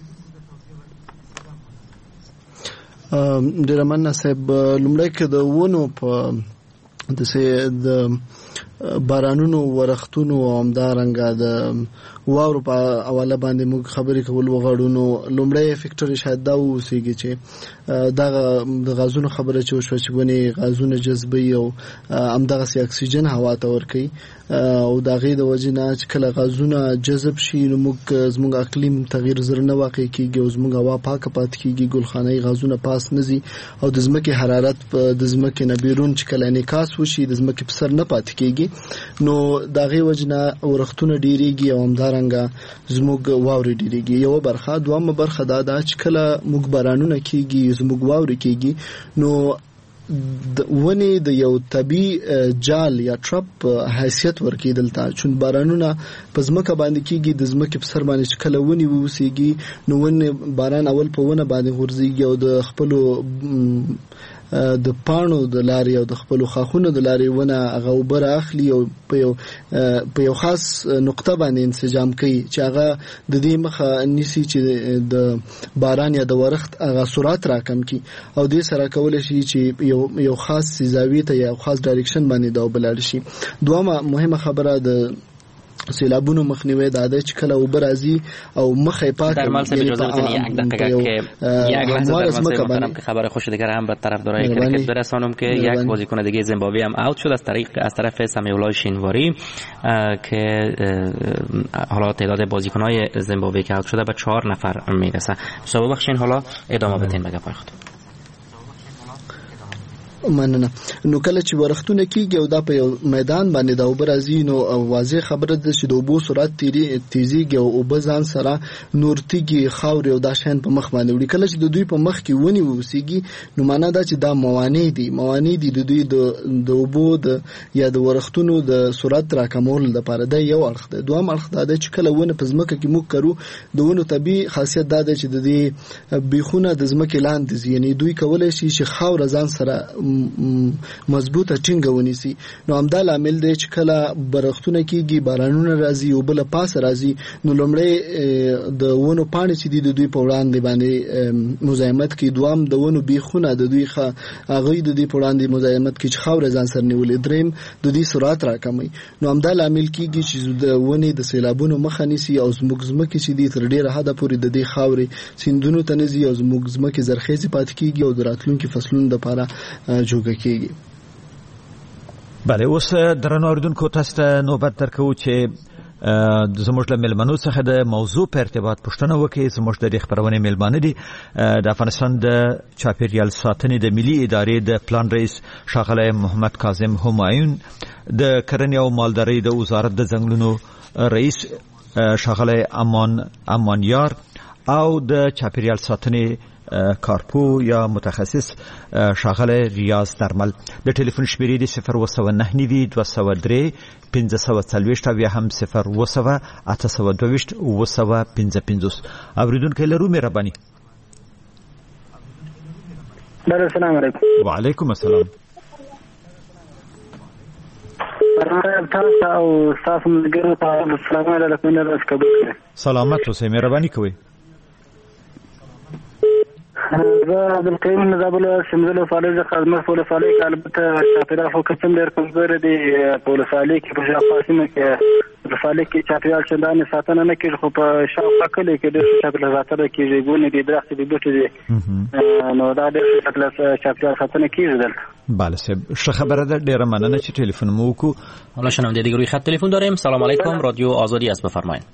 ډېره مننه صاحب. لومړی که د ونو په د بارانونو ورښتونو او همدارنګه د واورو په حواله باندې موږ خبرې کول وغواړو نو لومړی فکټور شاید دا واوسېږي چې دغه د غازونو خبره چې وشوه چې ونې غازونه جذبوي او همدغسې اکسیجن هوا ته ورکوي او د هغې د وجې نه چې کله غازونه جذب شي نو زموږ اقلیم تغییر زر نه واقع کېږي او زموږ هوا پاکه پاتې کېږي، ګلخانه‌ای غازونه پاس نه ځي او د ځمکې حرارت د ځمکې نه بیرون چې کله انعکاس وشي د ځمکې په سر نه پاتې کېږي نو د هغې وجې نه ورښتونه ډېرېږي او همدارنګه زموږ واورې ډېرېږي. یوه برخه. دویمه برخه دا ده چې کله موږ بارانونه کېږي زموږ واورې کېږي نو ونې د یو طبي جال یا ټرپ حیثیت ورکوي دلته، چون بارانونه په ځمکه باندې کېږي د ځمکې په سر باندې چې کله ونې واوسېږي نو ونې باران اول په ونه باندې غورځېږي او د خپلو د پاڼو د لارې او د خپلو خاخونو د لارې ونه هغه اوبه رااخلي او په یو خاص نقطه باندې انسجام کوي چې هغه د دې مخه نیسي چې د باران یا د ورښت هغه سرعت راکم کړي او دې سره کولی شي چې یو خاص زاویې ته یا خاص ډایرکشن باندې دا اوبه لاړ شي. دویمه مهمه خبره د سیلابونو مخنیوی دا ده چې کله اوبه راځي او مخه پاک در مال اجازه بدین یک دقیقه که یک لحظه در محترم که خبر خوش دیگر هم به طرفدارای کرکت برسانم که یک بازیکن دیگه زیمبابوی هم اوت شد از طرف سمیولای شینواری که حالا تعداد بازیکن‌های زیمبابوی که اوت شده به 4 نفر میرسه. شما بخشین حالا ادامه بدین به گپای خود. مننه. نو کله چې ورختونه کیږي او دا په یو میدان باندې دا وبرازي نو واضح خبره ده چې د اوبو سرعت تیزیږي او اوبه ځان سره نور تیږي خاورې او دا شین په مخ باندې وړي. کله چې د دوی په مخ کې ونی وسیږي نو معنا دا چې دا موانع دي د دوی د اوبو د یا د ورختونو د سرعت راکمول لپاره دا یو اړخ ده. دوام اړخ دا ده چې کله ونه په ځمکه کې موږ کرو د ونو طبيعي خاصیت دا ده چې د دې بیخونه د ځمکې لاندې ځي، یعنی دوی کولای شي چې خاور ځان سره مضبوطه ټینګه ونیسي. نو همدا لامل دی چې کله برختونه کیږي بارانونه راځي او بل پاس راځي نو لومړی د ونو پاڼې چې د دوی په وړاندې باندې مزاحمت کوي، دوام د ونو بیخونه د دوی هغه د دوی په وړاندې مزاحمت کوي چې خاور ځان سره نیولې، دریم د دوی سرعت راکموي. نو همدا لامل کیږي چې د ونې د سیلابونو مخه نیسي او زموږ ځمکې چې دي تر ډیره حده پورې د دې خاورې سیندونو ته نه ځي او زموږ ځمکې زرخیزې پاتې کیږي او د راتلونکي فصلونو لپاره جوګه کیږي. بله، اوس درنو اوریدونکو تاسو ته نوبت درکوو چې زموږ له مېلمنو څخه د موضوع په ارتباط پوښتنه وکړي. زموږ د دې خپرونې مېلمانه دي د افغانستان د چاپیریال ساتنې د ملي ادارې د پلان رئیس ښاغلی محمد کاظم همایون، د کرنې او مالدارۍ د وزارت د ځنګلونو رئیس ښاغلی امانیار او د چاپیریال ساتنې کارپو یا متخصص ښاغلی ریاض درمل. د ټلیفون شمیرې دي 029 203 540 او یا هم 0 822 955. اوریدونکي لرو مهرباني. السلام علیکم. وعلیکم السلام. تاسو او تاسو ملګرو ته السلام علیکم. سلامت اوسئ، مهرباني کوئ. زه عبدالقیوم نظابل سمزل ولسوالۍ څخه زموږ په ولسوالۍ کې البته چاپېریال خو قسم ډېر کمزوری دی. په ولسوالۍ کې په شاوخوا سیمه کې ولسوالۍ کې چاپېریال چندانې ساتنه نه کېږي، خو په شاوخوا کلي کې ډېر چاپېریال ساتنه کېږي، ګونې دي، درختې دي، بوټي دي، نو دا ډېر چاپېریال ساتنه کېږي دلته. بله صاحب، ښه خبره ده، ډېره مننه چې ټلیفون مو وکړو. حالا شنونده دیگه روی خط تلفن داریم. سلام علیکم، رادیو آزادی است، بفرمایید.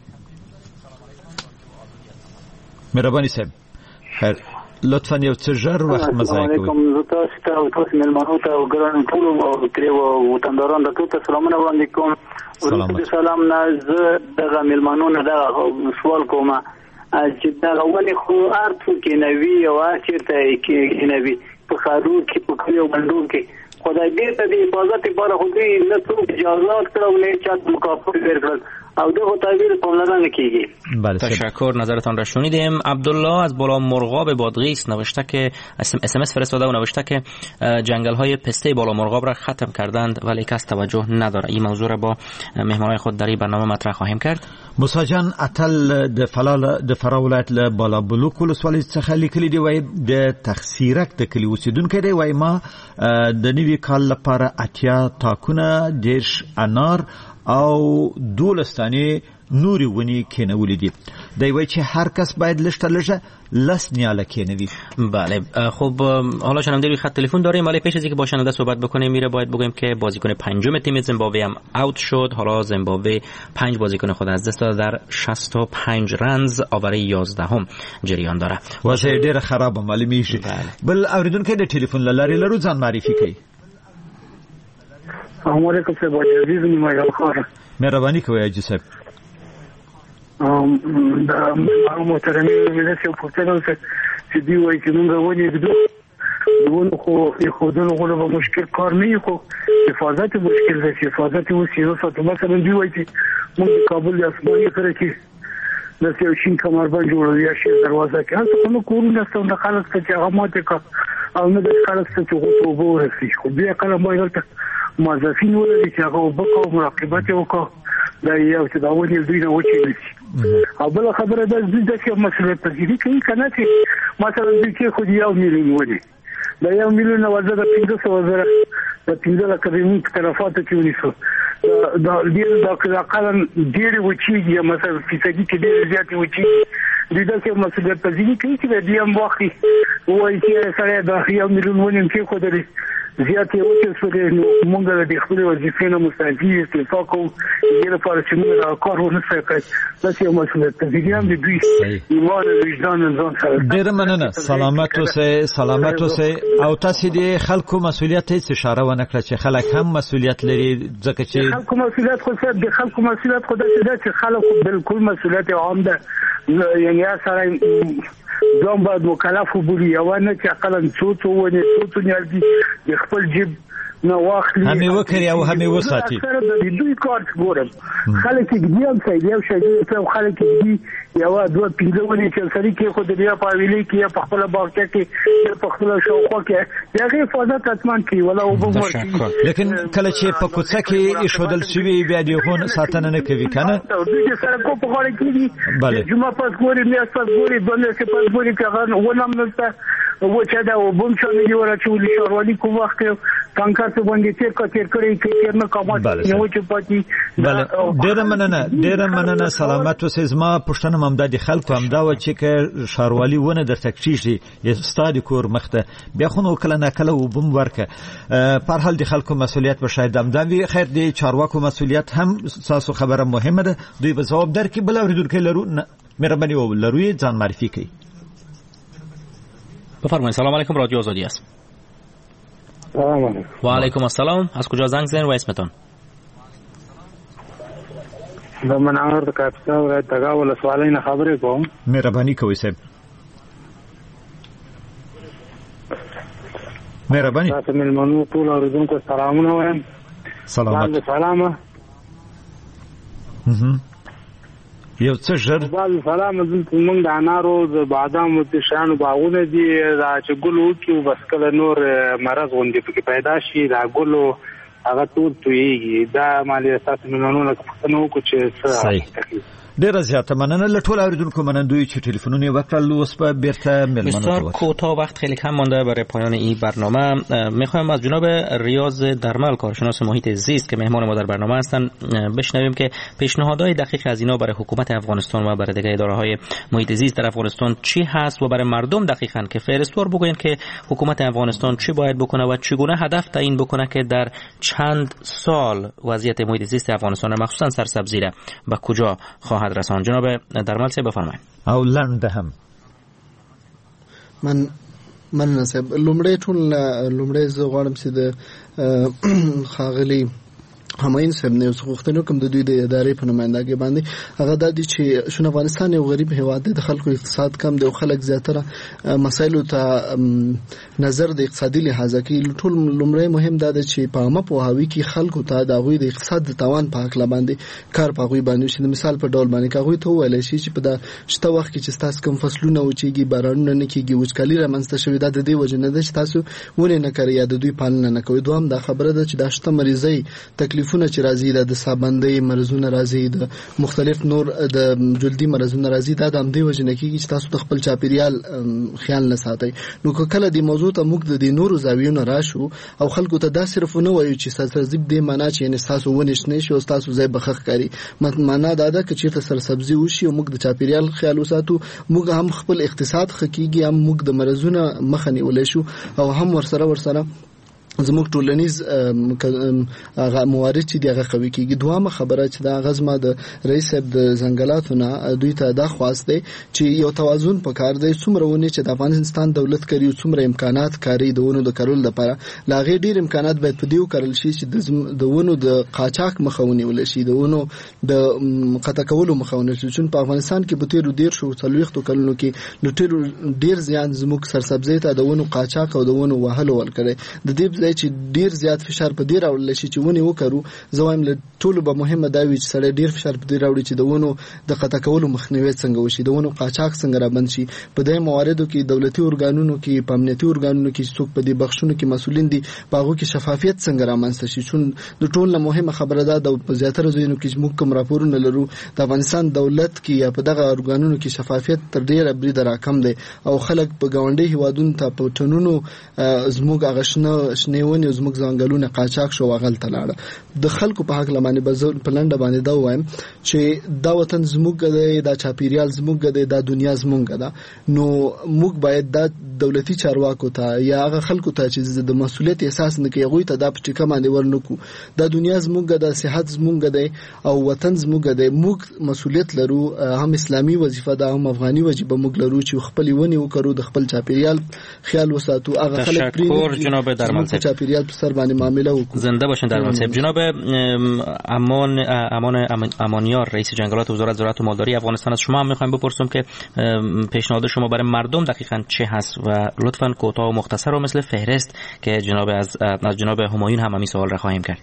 مهرباني صاحب، خیر لطفا یو څه ژر وخت مزای کوئ. زه تاسو ته او تاسو مېلمنو ته او ګرانو ټولو وطندارانو ته ټولو سلامونه وړاندې کوم. وروسته سلام نه زه دغه مېلمنو نه دغه سوال کوم چې دغه ولې خو هر څوک کېنوي او هر چېرته کېنوي په ښارونو کې په کلیو بنډو کې خدای دې ته د حفاظت لپاره خو دوی نه څوک اجازات کړه او نه چاته مکافات ورکړل او دغه تعبیر پاملرنه کیږي. بله، تشکر، نظرتان را شنیدیم. عبدالله از بالا مرغاب بادغیس نوشته که SMS فرستاده و نوشته که جنگل های پسته بالا مرغاب را ختم کردند ولی کس توجه نداره. این موضوع را با مهمانان خود در این برنامه مطرح خواهیم کرد. موسی جان اتل د فراه ولایت له بالا بلوک ولسوالۍ څخه لیکلي دی، وایي د تخسیرک د کلي اوسیدونکی دی، وایي ما د نوي کال لپاره 80 تاکونه 10 انار او 12 دانې نوري ونی کېنولې دي. دی وایي چې هر کس باید لږ تر لږه 10 نیاله کېنوي. بله، خب حالا شنونده روی خط تلفن داریم، ولی پیش از اینکه با شنونده صحبت بکنیم میره باید بگویم که بازیکن پنجم تیم زیمبابوه هم اوت شد. حالا زیمبابوه 5 بازیکن خود از دست داده، در 65 رنز آوره 11 جریان داره. وضع ډیره خرابه معلومیږي. بل اوریدونکي د ټلیفون له لارې لرو ځان معرفي کوي. السلام علیکم صاحب، عزیز نیمایل خان. مهرباني کوئ حاجي صاحب. دا محترمي ملت یو پوښتنه وکړه چې دوی وایي چې موږ ونې ږدو، د ونو خو ایښودلو غوړو به مشکل کار نه وي، خو حفاظت مشکل دی چې حفاظت یې وسي. وساتو مثلا دوی وایي چې موږ د کابل د اسماني سره کې داسې یو شین کمربند جوړوو یا شین دروازه کې، هلته خو نه کورونه شته نه خلک شته چې هغه ماتې کړه او نه داسې خلک شته چې هغو ته اوبه ورسوي، خو دوی کله باید هلته موظفین ولري چې هغه اوبه کوي، مراقبت یې وکړي، دا یو چې دا ونې دوی نه وچې نه شي. او بله خبره ده دوی داسې مسؤلیت پذیري کوي که نه چې مثلا دوی کېښود 1 میلیون ونې، دا 1 میلیون نه ورځه د 500,000 د 15 لکه زموږ په تلفاتو کې ونیسو، دا اقلا ډېرې وچېږي یا مثلا فیصدي کې ډېرې زیاتې وچېږي. دوی داسې مسؤلیت پذیري کوي چې د دوی هم واخلي، ووایي چې سړی د 1 میلیون ونې هم کېښودلې، زیاتې وچې نو موږ د خپل وظیفې نه مستعفي استعفا کوو دې لپاره چې موږ دا کار ونه سکای دا یو مسؤلیت دی هم د دوی ایمان وجدان ځان سره ډېر مننه سلامت اوسئ او تاسو د خلکو مسؤلیت هیڅ اشاره ونه کړه چې خلک هم مسؤلیت لري ځکه چې خلکو مسؤلیت خو دا چې خلکو بالکل مسؤلیت عام ده یعنی سره ځان باید مکلف وبولي او نه چې عقلاً څوڅو نیالدي د خپل جیب نه واخلي همې وکړي او همې وساتي د دوی کار ګورم خلک دې هم ځای دی شي چې خلک دې یو دوه پنځه ونې چې سړي کې خو د بیا په ویلې کې په خپل باغچه کې په خپل شاوخوا کې دغه حفاظت اتمان کوي ولا وبمر لیکن کله چې په کوڅه کې ایښودل شوی بیا دی هون ساتنه نه کوي کنه دوی سره کو په غاړه کې دي جمعه پس ګوري میاس پس ګوري دونه چې پس ګوري کغه ونم نشته و چې دا وبم شو نه دی ورچول شوروالي کوم وخت څنګه څه باندې تیر کړی کې نه کومه نو چې پاتې ډېر مننه سلامت اوسئ زما پښتنه ممدادي خلکو همدا و چې شاروالي ونه در تکشيږي استاد کور مخته بیا خو نو کله نه کله وبم ورکه پر حال د خلکو مسؤلیت به شاید دمدوي خیر دی چارواکو مسؤلیت هم تاسو خبره مهمه ده دوی به جواب درکې بل اوریدونکو لرو مهرباني ولروي ځان معرفي کړئ بفرمایید. سلام علیکم، رادیو آزادی است. سلام علیکم. و علیکم السلام. از کجا زنگ زدین و اسمتون؟ من عمر د کاپیسا ولایت دغه ول سوالینه خبرې کوم. مهرباني کوئ صاحب. مهرباني. تاسو ملمنو ټول اوریدونکو سلامونه وایم. سلامات. سلامه. یو څه ژر بل سلام دلته موږ د انارو د بادامو د شانو باغونه دي دا چې ګلو کې بس کله نور مرض غونډې پکې پیدا شي دا ګلو هغه ټول تویږي دا مالي اساس منونو نو کو چې څه ډیر زیاته مننه له ټول اوریدونکو منندوی چې تلفنونه وکړل اوس په بیرته ملمنو بسیار کوتاه وقت خیلی کم مانده برای پایان این برنامه. میخوایم از جناب ریاض درمل کارشناس محیط زیست که مهمان ما در برنامه هستند بشنویم که پیشنهادهای دقیق از اینا برای حکومت افغانستان و برای دیگر اداره‌های محیط زیست در افغانستان چی هست و برای مردم دقیقاً که فهرستوار بگویند که حکومت افغانستان چی باید بکنه و چگونه هدف تعیین بکنه که در چند سال وضعیت محیط زیست افغانستان مخصوصاً سرسبزی را به کجا خواهد رساند. جناب درمل صاحب بفرمایید. او لنډه هم من نصب لومړی زه غواړم چې د خاغلی هماین صاحب نه وسغختنو کوم د دوی د ادارې په نمائندګۍ باندې هغه د دې چې شون افغانستان یو غریب هیواد دی د خلکو اقتصاد کم دی او خلک زیاتره مسایلو ته نظر د اقتصادي لحاظ کې ټول لومړی مهم دا دی چې په عامه پوهاوی کې خلکو ته د غوي د اقتصاد د توان په حق باندې کار په غوي باندې چې مثال په ډول باندې کاغوي ته ویل شي چې په دا شته وخت کې چې تاسو کوم فصلونه وچیږي بارانونه نه کیږي وچکالي رامنځته شوې ده د دې وجه نه ده چې تاسو ونه نه کوي یا د دوی پالنه نه کوي. دوام دا خبره ده چې دا شته مریضي تکلیفونه چې راځي د سابندې مرزونه راځي د مختلف نور د جلدي مرزونه راځي دا د همدې وجه نه کیږي چې تاسو د خپل چاپیریال خیال نه ساتئ. نو کله د موضوع ته موږ د نورو زاویو راشو او خلکو ته دا صرف نه وایو چې سرسبزي دې معنا چې یعنی تاسو ونښنې شو تاسو ځای بخښ کاری معنا دا ده چې تاسو سرسبزي وشي او موږ د چاپیریال خیال وساتو موږ هم خپل اقتصاد خکېږي هم موږ د مرزونه مخه نیولای شو او هم ورسره زموږ ټولنیز موارد چې دغه قوي کیږي. دوامه خبره چې دا غزما د رئیس صاحب د زنګلاتونه دوی ته دا خواسته چې یو توازن پکار دی څومره ونی چې د افغانستان دولت کوي څومره امکانات کاری دونه د کارول لپاره لاغې ډیر امکانات باید په دیو کارل شي چې د ونو د قاچاق مخاوني ول شي د ونو د قطع کولو مخاوني شي چې په افغانستان کې به تیر ډیر شو څلويختو کلونو کې لټیر ډیر زیان زموږ سرسبزي ته د ونو قاچاق او د ونو وهلو ول کړي د دې چې ډیر زیات فشار په دې راوړل شي چې ونی وکړو زوایم له ټولو به مهمه دا وي چې سړی ډیر فشار په دې راوړي چې د ونو د قطع کولو مخنیوي څنګه وشي د ونو قاچاق څنګه را بند شي په دې مواردو کې دولتي ارګانونو کې په امنیتي ارګانونو کې څوک په دې بخښونو کې مسولین دي باغو کې شفافیت څنګه را منځته شي چې د ټولو مهمه خبره ده د زیاتره ځینو کې موږ کوم راپورونه لرو د افغانستان دولت کې یا په دغه ارګانونو کې شفافیت تر ډیره برید راکم دی او خلک په گاونډي هیوادونو ته په ټنونو زموږ غشنه شنه ونې زموږ ځنګلونه قاچاق شو غل تلاړه د خلکو په حق لمانه بزر پلانډه باندې دا وایم چې دا وطن زموږ دی دا چاپیریال زموږ دی دا دنیا زموږ ده نو موږ باید دا دولتي چارواکو ته یا هغه خلکو ته چې د مسولیت احساس نه کوي غوي ته دا په ټیکه باندې ورنکو دا دنیا زموږ ده صحت زموږ دی او وطن زموږ دی موږ مسولیت لرو هم اسلامي وظیفه ده هم افغاني وظیفه موږ لرو چې خپل ونی وکړو د خپل چاپیریال خیال وساتو هغه خلک تشکر جناب درمان صاحب چاپیریال په سر باندې معامله وکړو زنده باشن درمان صاحب جناب امانیار رئیس جنگلات وزارت زراعت و مالداری افغانستان از شما هم میخوایم بپرسم که پیشنهاد شما برای مردم دقیقاً چه هست و لطفاً کوتاه و مختصر و مثل فهرست که جناب از جناب همایون هم همین سوال را خواهیم کرد.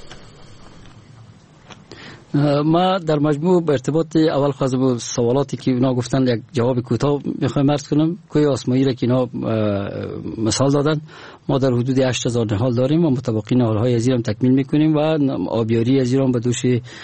ما در مجموع به ارتباط اول خواستم سوالاتی که اونا گفتن یک جواب کوتاه میخوایم عرض کنم. کوی آسمایی را که اینا مثال دادن ما در حدود 8000 نهال داریم و متبقی نهال‌های از هم تکمیل میکنیم و آبیاری از ایران به دوش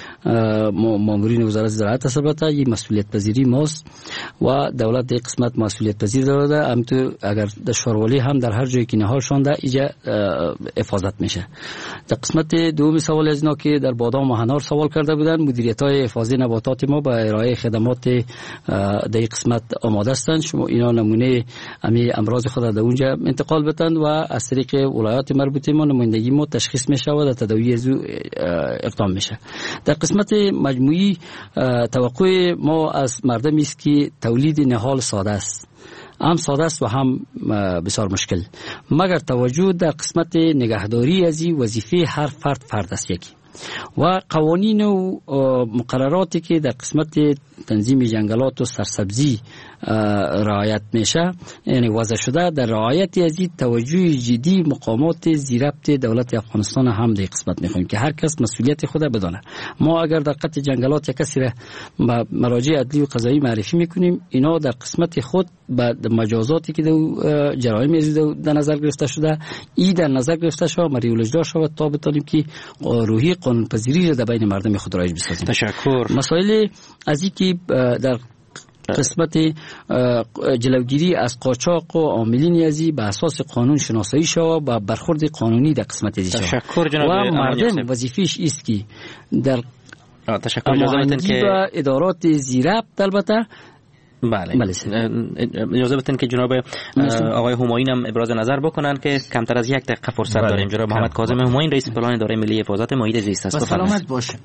مامورین وزارت زراعت است. البته این مسئولیت پذیری ماست و دولت در قسمت مسئولیت پذیر داره. همینطور اگر دشواروالی هم در هر جایی که نهال شونده اینجا حفاظت میشه. در قسمت دوم سوال از اینا که در بادام و انار سوال کرده بودن مدیریت‌های حفاظی نباتات ما با ارائه خدمات در قسمت آماده هستند. شما اینا نمونه امی امراض خود در اونجا انتقال بدن و از طریق ولایات مربوطه ما نمایندگی ما تشخیص میشه و در تداوی از اقدام میشه. در قسمت مجموعی توقع ما از مردمی است که تولید نهال ساده است. هم ساده است و هم بسیار مشکل. مگر توجه در قسمت نگهداری از وظیفه هر فرد است یکی و قوانین و مقرراتی که در قسمت تنظیم جنگلات و سرسبزی رعایت میشه یعنی وضع شده در رعایت از این توجه جدی مقامات زیربط دولت افغانستان هم در قسمت میخوایم که هر کس مسئولیت خود بدانه. ما اگر در قطع جنگلات یک کسی را به مراجع عدلی و قضایی معرفی میکنیم اینا در قسمت خود به مجازاتی که در جرایم در نظر گرفته شده ای در نظر گرفته شده مریول اجرا شود تا بتانیم که روحی قانون پذیری را در بین مردم خود رایج بسازیم. تشکر. مسائل از این که در قسمت جلوگیری از قاچاق و عاملین ازی به اساس قانون شناسایی شود و برخورد قانونی در قسمت ازی شود. تشکر جناب و مردم وظیفه‌اش است که در تشکر اجازه بدین که ادارات زیربط البته بله اجازه بدین که جناب آقای همایون هم ابراز نظر بکنن که کمتر از 1 دقیقه فرصت داریم. جناب محمد کاظم همایون رئیس پلان اداره ملی حفاظت محیط زیست است. سلامت باشه.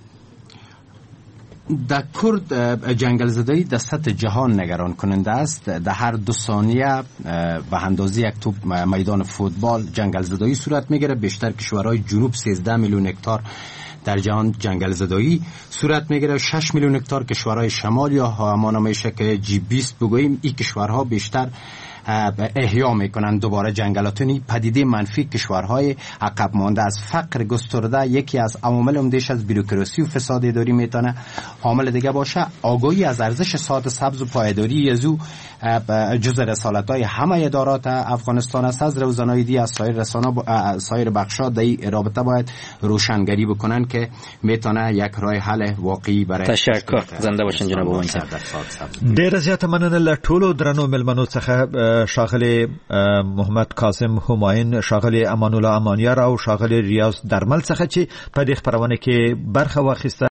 در کرد جنگل زدایی در سطح جهان نگران کننده است. در هر 2 ثانیه به اندازه یک توپ میدان فوتبال جنگل زدایی صورت میگیره. بیشتر کشورهای جنوب 13 میلیون هکتار در جهان جنگل زدایی صورت میگیره. 6 میلیون هکتار کشورهای شمال یا همان میشه که G20 بگوییم این کشورها بیشتر احیا میکنن دوباره جنگلاتونی. پدیده منفی کشورهای عقب مانده از فقر گسترده یکی از عوامل عمده‌اش از بوروکراسی و فساد اداری میتونه. عامل دیگه باشه آگاهی از ارزش ساحت سبز و پایداری از او جزء رسالت‌های همه ادارات افغانستان است. از روزنامه‌نگاری از سایر بخش‌ها در این رابطه باید روشنگری بکنن که میتونه یک راه حل واقعی برای. تشکر. زنده باشین جناب وایس. ډیر زیات مننه له ټولو درنو ملمنو څخه شاغلی محمد کاظم همایون، شاغلی امان الله امانیار او شاغلی ریاض درمل څخه چې په دې خبرونه کې برخه واخیسته.